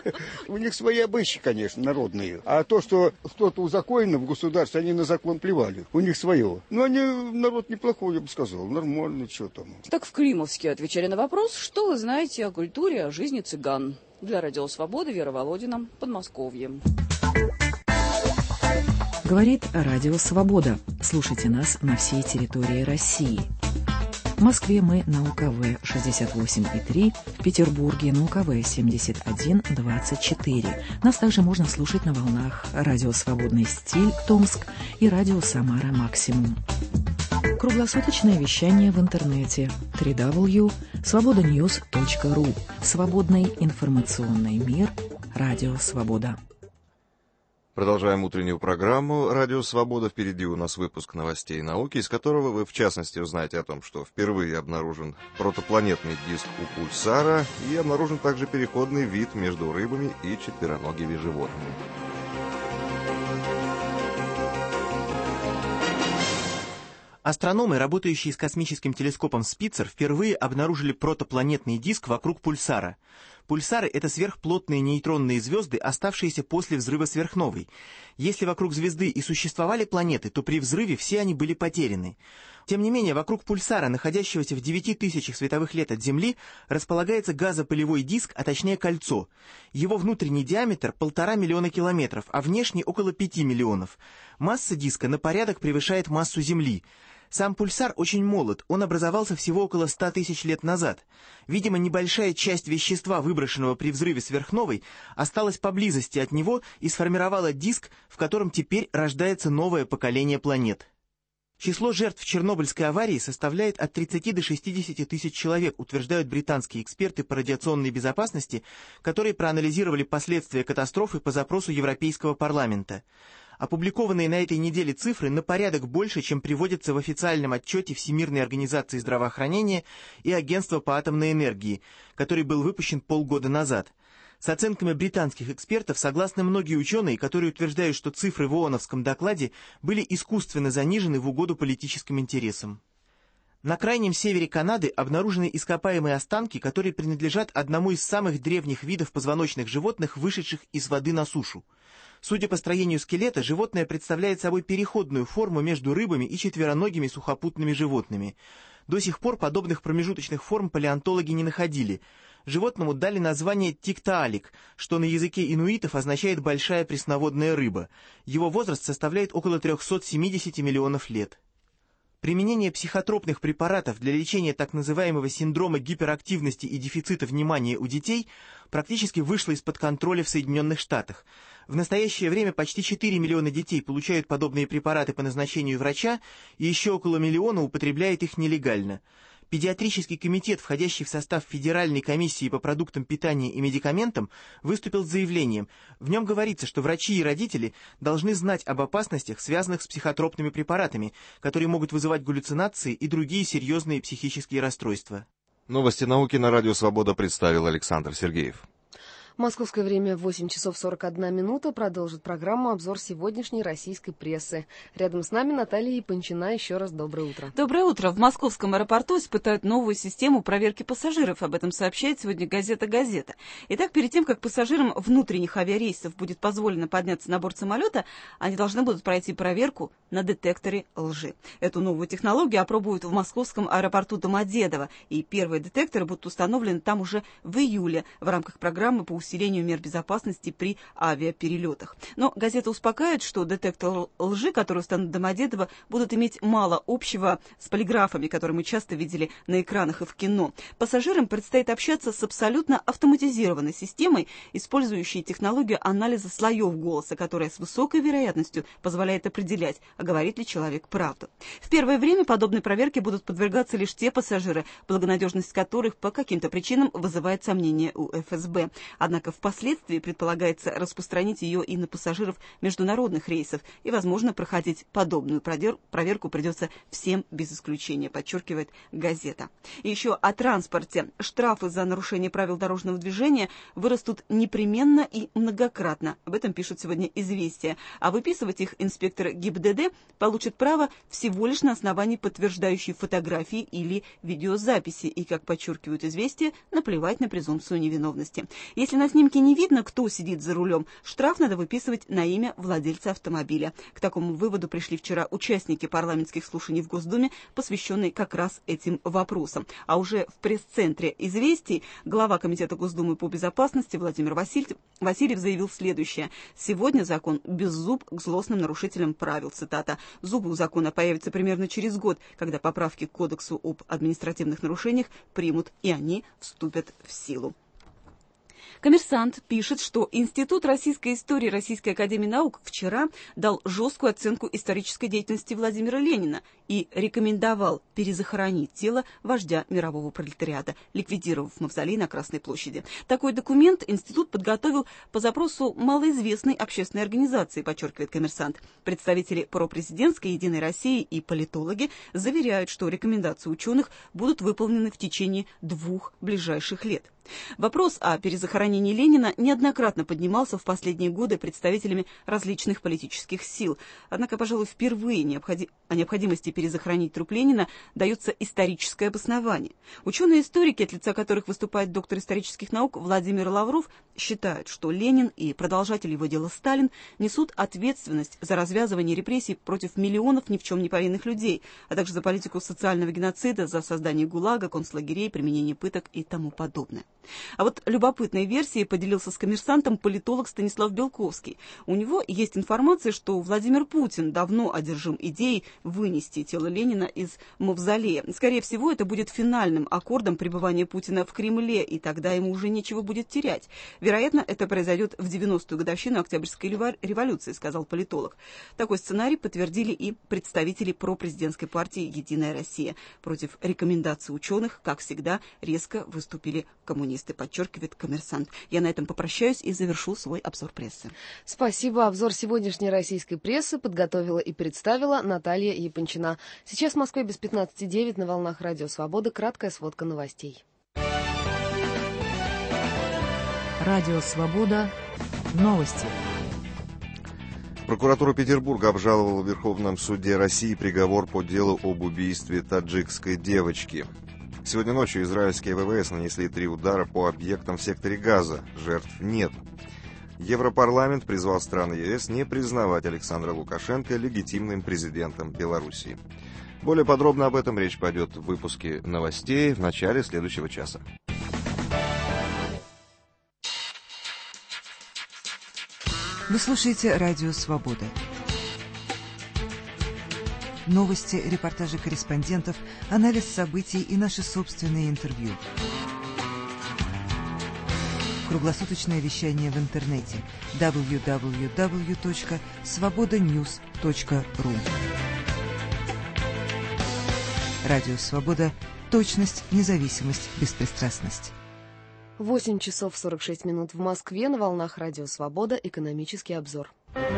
У них свои обычаи, конечно, народные. А то, что что-то узаконено в государстве, они на закон плевали. У них свое. Но они народ неплохой, я бы сказал. Нормально, что там. Так в Климовске отвечали на вопрос, что вы знаете о культуре, о жизни цыган. Для Радио Свобода Вера Володина, Подмосковье. Говорит Радио Свобода. Слушайте нас на всей территории России. В Москве мы на УКВ 68,3, в Петербурге на УКВ 71,24. Нас также можно слушать на волнах Радио Свободный стиль Томск и Радио Самара Максимум. Круглосуточное вещание в интернете www.svobodanews.ru. Свободный информационный мир. Радио Свобода. Продолжаем утреннюю программу «Радио Свобода». Впереди у нас выпуск новостей науки, из которого вы, в частности, узнаете о том, что впервые обнаружен протопланетный диск у пульсара и обнаружен также переходный вид между рыбами и четвероногими животными. Астрономы, работающие с космическим телескопом Спицер, впервые обнаружили протопланетный диск вокруг пульсара. Пульсары — это сверхплотные нейтронные звезды, оставшиеся после взрыва сверхновой. Если вокруг звезды и существовали планеты, то при взрыве все они были потеряны. Тем не менее, вокруг пульсара, находящегося в 9000 световых лет от Земли, располагается газопылевой диск, а точнее кольцо. Его внутренний диаметр 1,5 миллиона километров, а внешний около 5 миллионов. Масса диска на порядок превышает массу Земли. Сам пульсар очень молод, он образовался всего около 100 тысяч лет назад. Видимо, небольшая часть вещества, выброшенного при взрыве сверхновой, осталась поблизости от него и сформировала диск, в котором теперь рождается новое поколение планет. Число жертв Чернобыльской аварии составляет от 30 до 60 тысяч человек, утверждают британские эксперты по радиационной безопасности, которые проанализировали последствия катастрофы по запросу Европейского парламента. Опубликованные на этой неделе цифры на порядок больше, чем приводятся в официальном отчете Всемирной организации здравоохранения и Агентства по атомной энергии, который был выпущен полгода назад. С оценками британских экспертов согласны многие ученые, которые утверждают, что цифры в ООНовском докладе были искусственно занижены в угоду политическим интересам. На крайнем севере Канады обнаружены ископаемые останки, которые принадлежат одному из самых древних видов позвоночных животных, вышедших из воды на сушу. Судя по строению скелета, животное представляет собой переходную форму между рыбами и четвероногими сухопутными животными. До сих пор подобных промежуточных форм палеонтологи не находили. Животному дали название тиктаалик, что на языке инуитов означает «большая пресноводная рыба». Его возраст составляет около 370 миллионов лет. Применение психотропных препаратов для лечения так называемого синдрома гиперактивности и дефицита внимания у детей практически вышло из-под контроля в Соединенных Штатах. В настоящее время почти 4 миллиона детей получают подобные препараты по назначению врача, и еще около миллиона употребляет их нелегально. Педиатрический комитет, входящий в состав Федеральной комиссии по продуктам питания и медикаментам, выступил с заявлением. В нем говорится, что врачи и родители должны знать об опасностях, связанных с психотропными препаратами, которые могут вызывать галлюцинации и другие серьезные психические расстройства. Новости науки на Радио Свобода представил Александр Сергеев. Московское время 8 часов 41 минута. Продолжит программу обзор сегодняшней российской прессы. Рядом с нами Наталья Япончина. Еще раз доброе утро. Доброе утро. В московском аэропорту испытают новую систему проверки пассажиров. Об этом сообщает сегодня газета «Газета». Итак, перед тем, как пассажирам внутренних авиарейсов будет позволено подняться на борт самолета, они должны будут пройти проверку на детекторе лжи. Эту новую технологию опробуют в московском аэропорту Домодедово. И первые детекторы будут установлены там уже в июле в рамках программы по усилению мер безопасности при авиаперелетах. Но газета успокаивает, что детектор лжи, который установят в Домодедово, будут иметь мало общего с полиграфами, которые мы часто видели на экранах и в кино. Пассажирам предстоит общаться с абсолютно автоматизированной системой, использующей технологию анализа слоев голоса, которая с высокой вероятностью позволяет определять, а говорит ли человек правду. В первое время подобной проверке будут подвергаться лишь те пассажиры, благонадежность которых по каким-то причинам вызывает сомнения у ФСБ. Однако впоследствии предполагается распространить ее и на пассажиров международных рейсов, и, возможно, проходить подобную проверку придется всем без исключения, подчеркивает газета. И еще о транспорте. Штрафы за нарушение правил дорожного движения вырастут непременно и многократно. Об этом пишут сегодня «Известия». А выписывать их инспекторы ГИБДД получат право всего лишь на основании подтверждающей фотографии или видеозаписи. И, как подчеркивают «Известия», наплевать на презумпцию невиновности. Если на снимке не видно, кто сидит за рулем, штраф надо выписывать на имя владельца автомобиля. К такому выводу пришли вчера участники парламентских слушаний в Госдуме, посвященные как раз этим вопросам. А уже в пресс-центре «Известий» глава Комитета Госдумы по безопасности Владимир Васильев заявил следующее. «Сегодня закон без зуб к злостным нарушителям правил». Цитата. «Зубы у закона появятся примерно через год, когда поправки к Кодексу об административных нарушениях примут, и они вступят в силу». «Коммерсант» пишет, что Институт российской истории Российской академии наук вчера дал жесткую оценку исторической деятельности Владимира Ленина и рекомендовал перезахоронить тело вождя мирового пролетариата, ликвидировав мавзолей на Красной площади. Такой документ институт подготовил по запросу малоизвестной общественной организации, подчеркивает «Коммерсант». Представители пропрезидентской «Единой России» и политологи заверяют, что рекомендации ученых будут выполнены в течение 2 ближайших лет. Вопрос о перезахоронении Ленина неоднократно поднимался в последние годы представителями различных политических сил. Однако, пожалуй, впервые о необходимости перезахоронить труп Ленина дается историческое обоснование. Ученые-историки, от лица которых выступает доктор исторических наук Владимир Лавров, считают, что Ленин и продолжатель его дела Сталин несут ответственность за развязывание репрессий против миллионов ни в чем не повинных людей, а также за политику социального геноцида, за создание ГУЛАГа, концлагерей, применение пыток и тому подобное. А вот любопытной версией поделился с «Коммерсантом» политолог Станислав Белковский. У него есть информация, что Владимир Путин давно одержим идеей вынести тело Ленина из мавзолея. Скорее всего, это будет финальным аккордом пребывания Путина в Кремле, и тогда ему уже нечего будет терять. Вероятно, это произойдет в 90-ю годовщину Октябрьской революции, сказал политолог. Такой сценарий подтвердили и представители пропрезидентской партии «Единая Россия». Против рекомендаций ученых, как всегда, резко выступили коммунисты, подчеркивает «Коммерсант». Я на этом попрощаюсь и завершу свой обзор прессы. Спасибо. Обзор сегодняшней российской прессы подготовила и представила Наталья Япончина. Сейчас в Москве без 15:09 на волнах Радио Свобода. Краткая сводка новостей. Радио Свобода. Новости. Прокуратура Петербурга обжаловала в Верховном суде России приговор по делу об убийстве таджикской девочки. Сегодня ночью израильские ВВС нанесли 3 удара по объектам в секторе Газа. Жертв нет. Европарламент призвал страны ЕС не признавать Александра Лукашенко легитимным президентом Белоруссии. Более подробно об этом речь пойдет в выпуске новостей в начале следующего часа. Вы слушаете Радио Свобода. Новости, репортажи корреспондентов, анализ событий и наши собственные интервью. Круглосуточное вещание в интернете www.svobodanews.ru. Радио Свобода. Точность, независимость, беспристрастность. 8 часов 46 минут в Москве. На волнах Радио Свобода. Экономический обзор.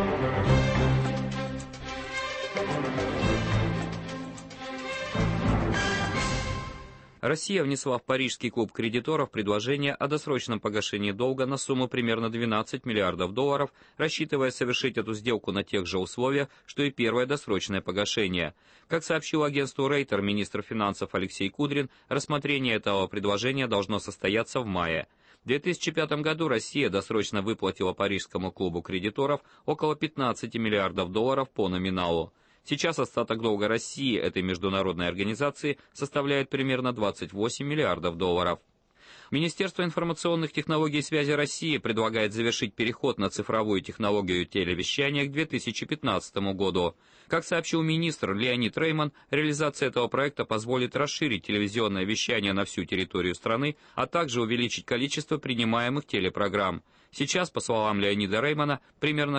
Россия внесла в Парижский клуб кредиторов предложение о досрочном погашении долга на сумму примерно 12 миллиардов долларов, рассчитывая совершить эту сделку на тех же условиях, что и первое досрочное погашение. Как сообщил агентству Рейтер министр финансов Алексей Кудрин, рассмотрение этого предложения должно состояться в мае. В 2005 году Россия досрочно выплатила Парижскому клубу кредиторов около 15 миллиардов долларов по номиналу. Сейчас остаток долга России этой международной организации составляет примерно 28 миллиардов долларов. Министерство информационных технологий и связи России предлагает завершить переход на цифровую технологию телевещания к 2015 году. Как сообщил министр Леонид Рейман, реализация этого проекта позволит расширить телевизионное вещание на всю территорию страны, а также увеличить количество принимаемых телепрограмм. Сейчас, по словам Леонида Реймана, примерно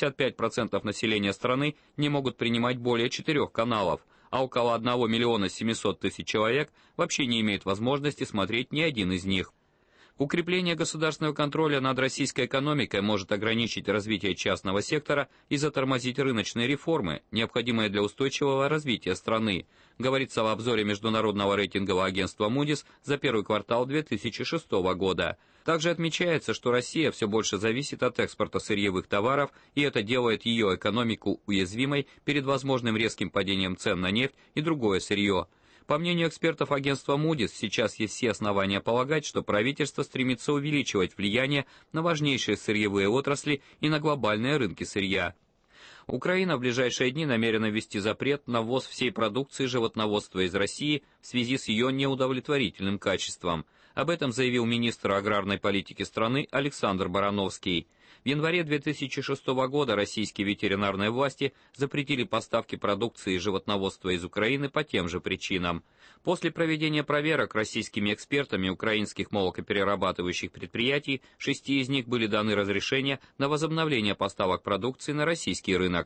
65% населения страны не могут принимать более 4 каналов, а около 1 миллиона 700 тысяч человек вообще не имеют возможности смотреть ни один из них. Укрепление государственного контроля над российской экономикой может ограничить развитие частного сектора и затормозить рыночные реформы, необходимые для устойчивого развития страны, говорится в обзоре международного рейтингового агентства Moody's за первый квартал 2006 года. Также отмечается, что Россия все больше зависит от экспорта сырьевых товаров, и это делает ее экономику уязвимой перед возможным резким падением цен на нефть и другое сырье. По мнению экспертов агентства Moody's, сейчас есть все основания полагать, что правительство стремится увеличивать влияние на важнейшие сырьевые отрасли и на глобальные рынки сырья. Украина в ближайшие дни намерена ввести запрет на ввоз всей продукции животноводства из России в связи с ее неудовлетворительным качеством. Об этом заявил министр аграрной политики страны Александр Барановский. В январе 2006 года российские ветеринарные власти запретили поставки продукции животноводства из Украины по тем же причинам. После проведения проверок российскими экспертами украинских молокоперерабатывающих предприятий 6 из них были даны разрешения на возобновление поставок продукции на российский рынок.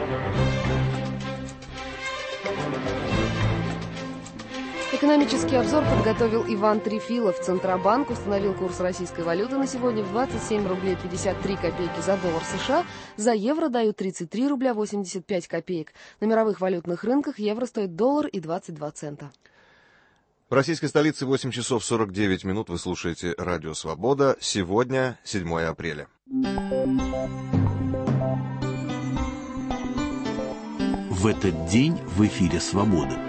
Экономический обзор подготовил Иван Трефилов. Центробанк установил курс российской валюты на сегодня в 27 рублей 53 копейки за доллар США. За евро дают 33 рубля 85 копеек. На мировых валютных рынках евро стоит $1 и 22 цента. В российской столице 8 часов 49 минут. Вы слушаете «Радио Свобода». Сегодня 7 апреля. В этот день в эфире «Свобода».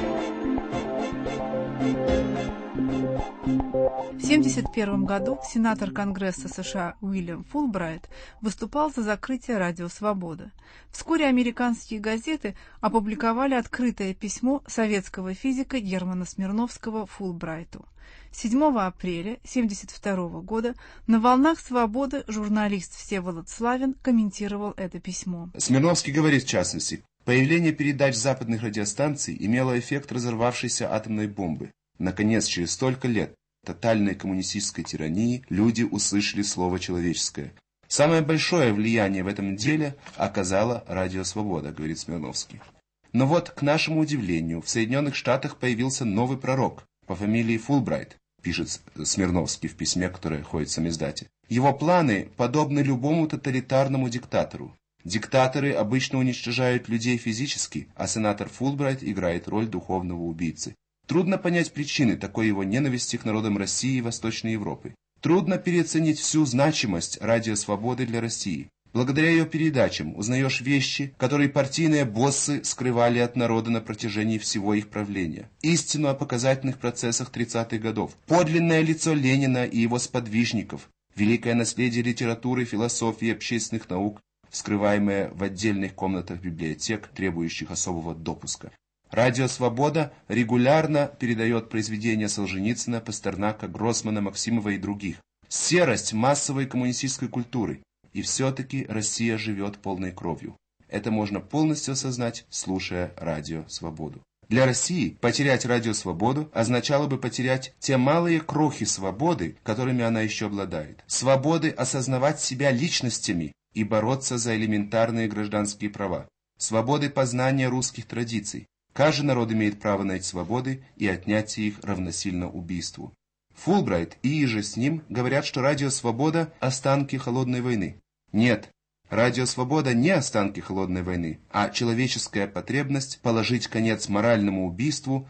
В 1971 году сенатор Конгресса США Уильям Фулбрайт выступал за закрытие «Радио Свобода». Вскоре американские газеты опубликовали открытое письмо советского физика Германа Смирновского Фулбрайту. 7 апреля 1972 года на «Волнах Свободы» журналист Всеволод Славин комментировал это письмо. Смирновский говорит в частности: «Появление передач западных радиостанций имело эффект разорвавшейся атомной бомбы. Наконец, через столько лет тотальной коммунистической тирании люди услышали слово человеческое. Самое большое влияние в этом деле оказала «Радио Свобода», говорит Смирновский. Но вот, к нашему удивлению, в Соединенных Штатах появился новый пророк по фамилии Фулбрайт, пишет Смирновский в письме, которое ходит в самиздате. Его планы подобны любому тоталитарному диктатору. Диктаторы обычно уничтожают людей физически, а сенатор Фулбрайт играет роль духовного убийцы. Трудно понять причины такой его ненависти к народам России и Восточной Европы. Трудно переоценить всю значимость «Радио Свободы» для России. Благодаря ее передачам узнаешь вещи, которые партийные боссы скрывали от народа на протяжении всего их правления. Истину о показательных процессах 30-х годов. Подлинное лицо Ленина и его сподвижников. Великое наследие литературы, философии и общественных наук, скрываемое в отдельных комнатах библиотек, требующих особого допуска. «Радио Свобода» регулярно передает произведения Солженицына, Пастернака, Гроссмана, Максимова и других. Серость массовой коммунистической культуры. И все-таки Россия живет полной кровью. Это можно полностью осознать, слушая «Радио Свободу». Для России потерять «Радио Свободу» означало бы потерять те малые крохи свободы, которыми она еще обладает. Свободы осознавать себя личностями и бороться за элементарные гражданские права. Свободы познания русских традиций. Каждый народ имеет право на эти свободы, и отнятие их равносильно убийству. Фулбрайт и иже с ним говорят, что «Радио Свобода» – останки холодной войны. Нет, «Радио Свобода» не останки холодной войны, а человеческая потребность положить конец моральному убийству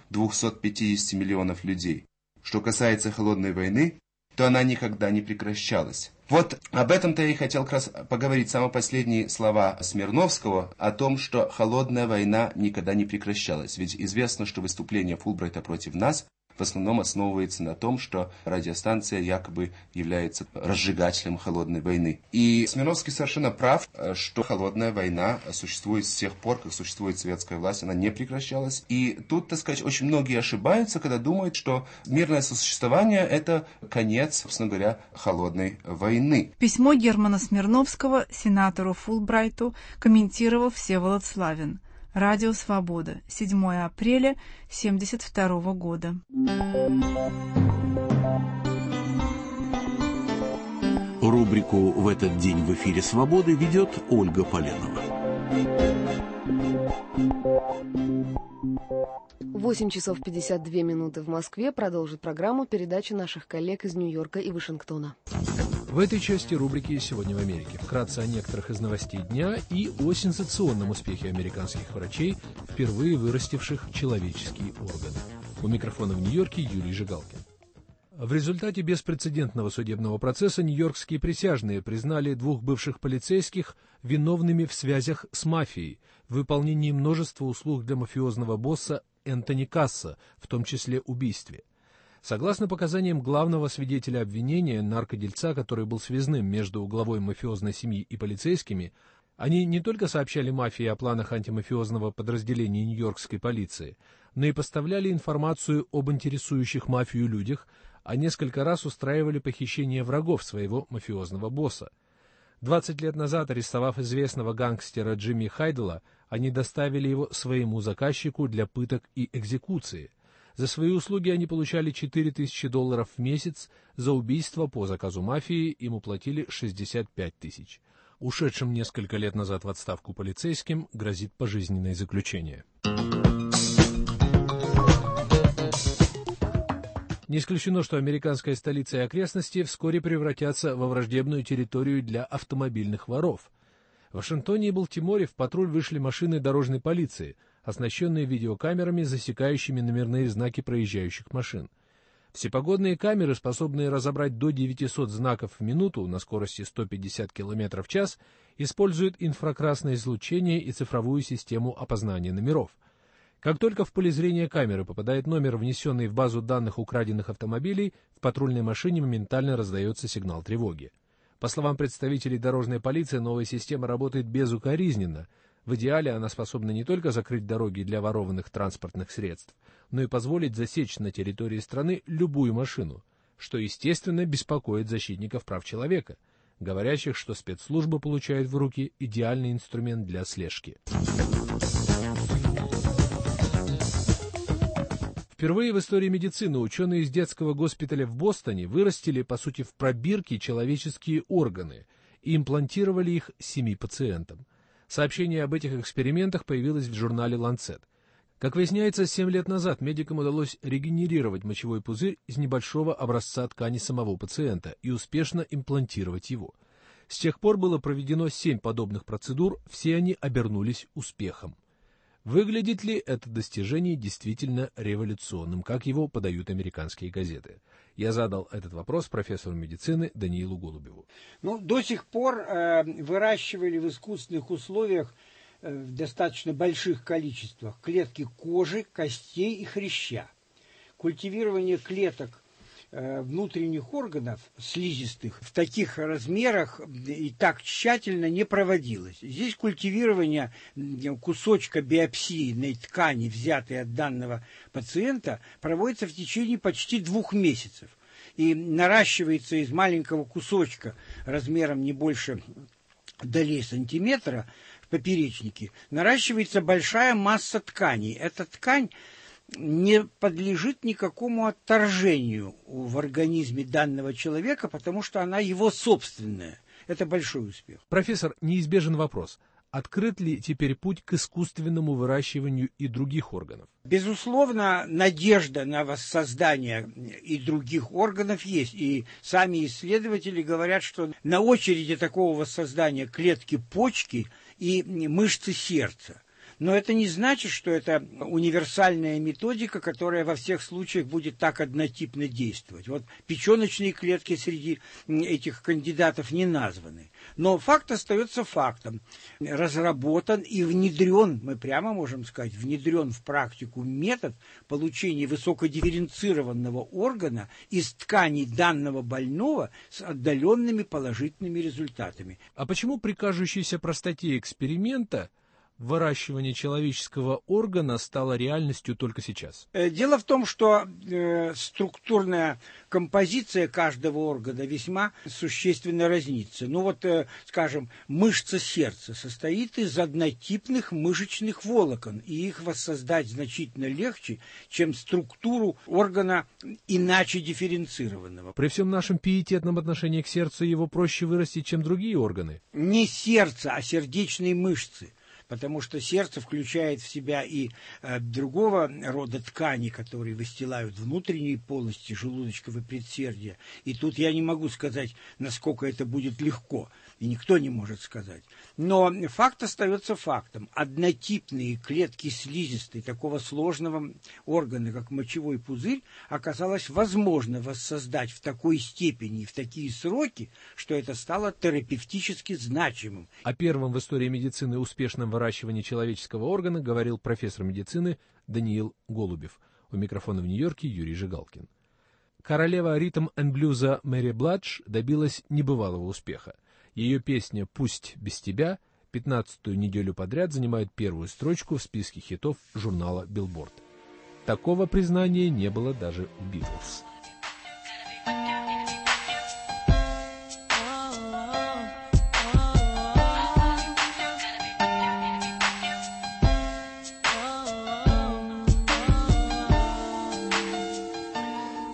250 миллионов людей. Что касается холодной войны, то она никогда не прекращалась. Вот об этом-то я и хотел как раз поговорить. Самые последние слова Смирновского о том, что холодная война никогда не прекращалась. Ведь известно, что выступление Фулбрайта против нас в основном основывается на том, что радиостанция якобы является разжигателем холодной войны. И Смирновский совершенно прав, что холодная война существует с тех пор, как существует советская власть, она не прекращалась. И тут, так сказать, очень многие ошибаются, когда думают, что мирное сосуществование – это конец, собственно говоря, холодной войны. Письмо Германа Смирновского сенатору Фулбрайту комментировал Всеволод Славин. «Радио Свобода», 7 апреля 1972 года. Рубрику «В этот день в эфире Свободы» ведет Ольга Поленова. 8 часов 52 минуты в Москве. Продолжит программу передача наших коллег из Нью-Йорка и Вашингтона. В этой части рубрики «Сегодня в Америке» вкратце о некоторых из новостей дня и о сенсационном успехе американских врачей, впервые вырастивших человеческие органы. У микрофона в Нью-Йорке Юрий Жигалкин. В результате беспрецедентного судебного процесса нью-йоркские присяжные признали двух бывших полицейских виновными в связях с мафией, в выполнении множества услуг для мафиозного босса Энтони Касса, в том числе убийстве. Согласно показаниям главного свидетеля обвинения, наркодельца, который был связным между главой мафиозной семьи и полицейскими, они не только сообщали мафии о планах антимафиозного подразделения нью-йоркской полиции, но и поставляли информацию об интересующих мафию людях, а несколько раз устраивали похищение врагов своего мафиозного босса. 20 лет назад, арестовав известного гангстера Джимми Хайдела, они доставили его своему заказчику для пыток и экзекуции. За свои услуги они получали $4000 в месяц, за убийство по заказу мафии ему платили $65 000. Ушедшим несколько лет назад в отставку полицейским грозит пожизненное заключение. Не исключено, что американская столица и окрестности вскоре превратятся во враждебную территорию для автомобильных воров. В Вашингтоне и Балтиморе в патруль вышли машины дорожной полиции, оснащенные видеокамерами, засекающими номерные знаки проезжающих машин. Всепогодные камеры, способные разобрать до 900 знаков в минуту на скорости 150 км в час, используют инфракрасное излучение и цифровую систему опознания номеров. Как только в поле зрения камеры попадает номер, внесенный в базу данных украденных автомобилей, в патрульной машине моментально раздается сигнал тревоги. По словам представителей дорожной полиции, новая система работает безукоризненно. В идеале она способна не только закрыть дороги для ворованных транспортных средств, но и позволить засечь на территории страны любую машину, что, естественно, беспокоит защитников прав человека, говорящих, что спецслужбы получают в руки идеальный инструмент для слежки. Впервые в истории медицины ученые из детского госпиталя в Бостоне вырастили, по сути, в пробирке человеческие органы и имплантировали их 7 пациентам. Сообщение об этих экспериментах появилось в журнале «Ланцет». Как выясняется, 7 лет назад медикам удалось регенерировать мочевой пузырь из небольшого образца ткани самого пациента и успешно имплантировать его. С тех пор было проведено 7 подобных процедур, все они обернулись успехом. Выглядит ли это достижение действительно революционным, как его подают американские газеты? Я задал этот вопрос профессору медицины Даниилу Голубеву. До сих пор выращивали в искусственных условиях в достаточно больших количествах клетки кожи, костей и хряща. Культивирование клеток внутренних органов, слизистых, в таких размерах и так тщательно не проводилось. Здесь культивирование кусочка биопсийной ткани, взятой от данного пациента, проводится в течение почти 2 месяцев. И наращивается из маленького кусочка размером не больше долей сантиметра в поперечнике, наращивается большая масса тканей. Эта ткань не подлежит никакому отторжению в организме данного человека, потому что она его собственная. Это большой успех. Профессор, неизбежен вопрос. Открыт ли теперь путь к искусственному выращиванию и других органов? Безусловно, надежда на воссоздание и других органов есть. И сами исследователи говорят, что на очереди такого воссоздания клетки почки и мышцы сердца. Но это не значит, что это универсальная методика, которая во всех случаях будет так однотипно действовать. Вот печеночные клетки среди этих кандидатов не названы. Но факт остается фактом. Разработан и внедрен, мы прямо можем сказать, внедрен в практику метод получения высокодифференцированного органа из тканей данного больного с отдаленными положительными результатами. А почему при кажущейся простоте эксперимента выращивание человеческого органа стало реальностью только сейчас? Дело в том, что структурная композиция каждого органа весьма существенно разнится. Скажем, мышца сердца состоит из однотипных мышечных волокон, и их воссоздать значительно легче, чем структуру органа иначе дифференцированного. При всем нашем пиететном отношении к сердцу его проще вырастить, чем другие органы? Не сердце, а сердечные мышцы. Потому что сердце включает в себя и другого рода ткани, которые выстилают внутренние полости желудочков и предсердия. И тут я не могу сказать, насколько это будет легко, и никто не может сказать. Но факт остается фактом. Однотипные клетки слизистой такого сложного органа, как мочевой пузырь, оказалось возможно воссоздать в такой степени и в такие сроки, что это стало терапевтически значимым. О первом в истории медицины успешном выращивании человеческого органа говорил профессор медицины Даниил Голубев. У микрофона в Нью-Йорке Юрий Жигалкин. Королева ритм-энд-блюза Мэри Бладж добилась небывалого успеха. Ее песня «Пусть без тебя» 15-ю неделю подряд занимает 1-ю строчку в списке хитов журнала Billboard. Такого признания не было даже у Битлз.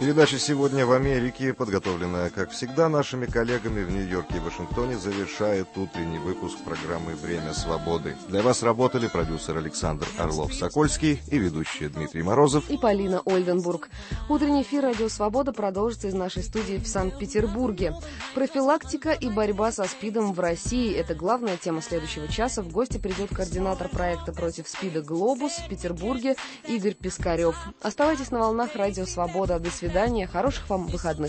Передача «Сегодня в Америке», подготовленная, как всегда, нашими коллегами в Нью-Йорке и Вашингтоне, завершает утренний выпуск программы «Время свободы». Для вас работали продюсер Александр Орлов-Сокольский и ведущие Дмитрий Морозов и Полина Ольденбург. Утренний эфир «Радио Свобода» продолжится из нашей студии в Санкт-Петербурге. Профилактика и борьба со СПИДом в России – это главная тема следующего часа. В гости придет координатор проекта против СПИДа «Глобус» в Петербурге Игорь Пискарев. Оставайтесь на волнах «Радио Свобода». До свидания. Хороших вам выходных.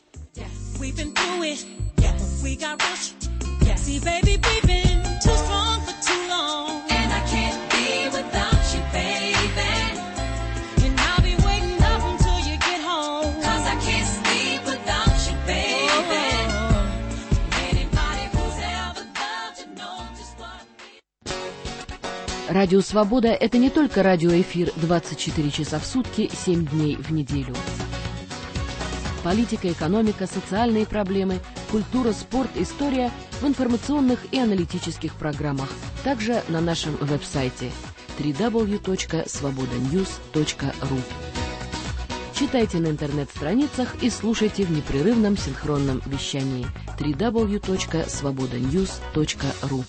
Радио «Свобода» — это не только радиоэфир 24 часа в сутки, 7 дней в неделю. Политика, экономика, социальные проблемы, культура, спорт, история в информационных и аналитических программах. Также на нашем веб-сайте www.svobodanews.ru. Читайте на интернет-страницах и слушайте в непрерывном синхронном вещании www.svobodanews.ru.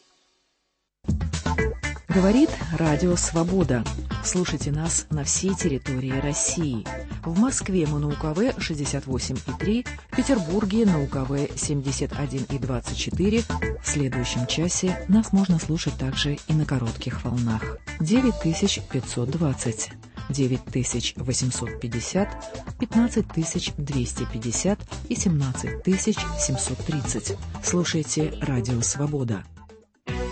Говорит Радио Свобода. Слушайте нас на всей территории России. В Москве мы на УКВ 68,3, в Петербурге на УКВ 71,24. В следующем часе нас можно слушать также и на коротких волнах. 9520, 9850, 15250 и 17730. Слушайте Радио Свобода.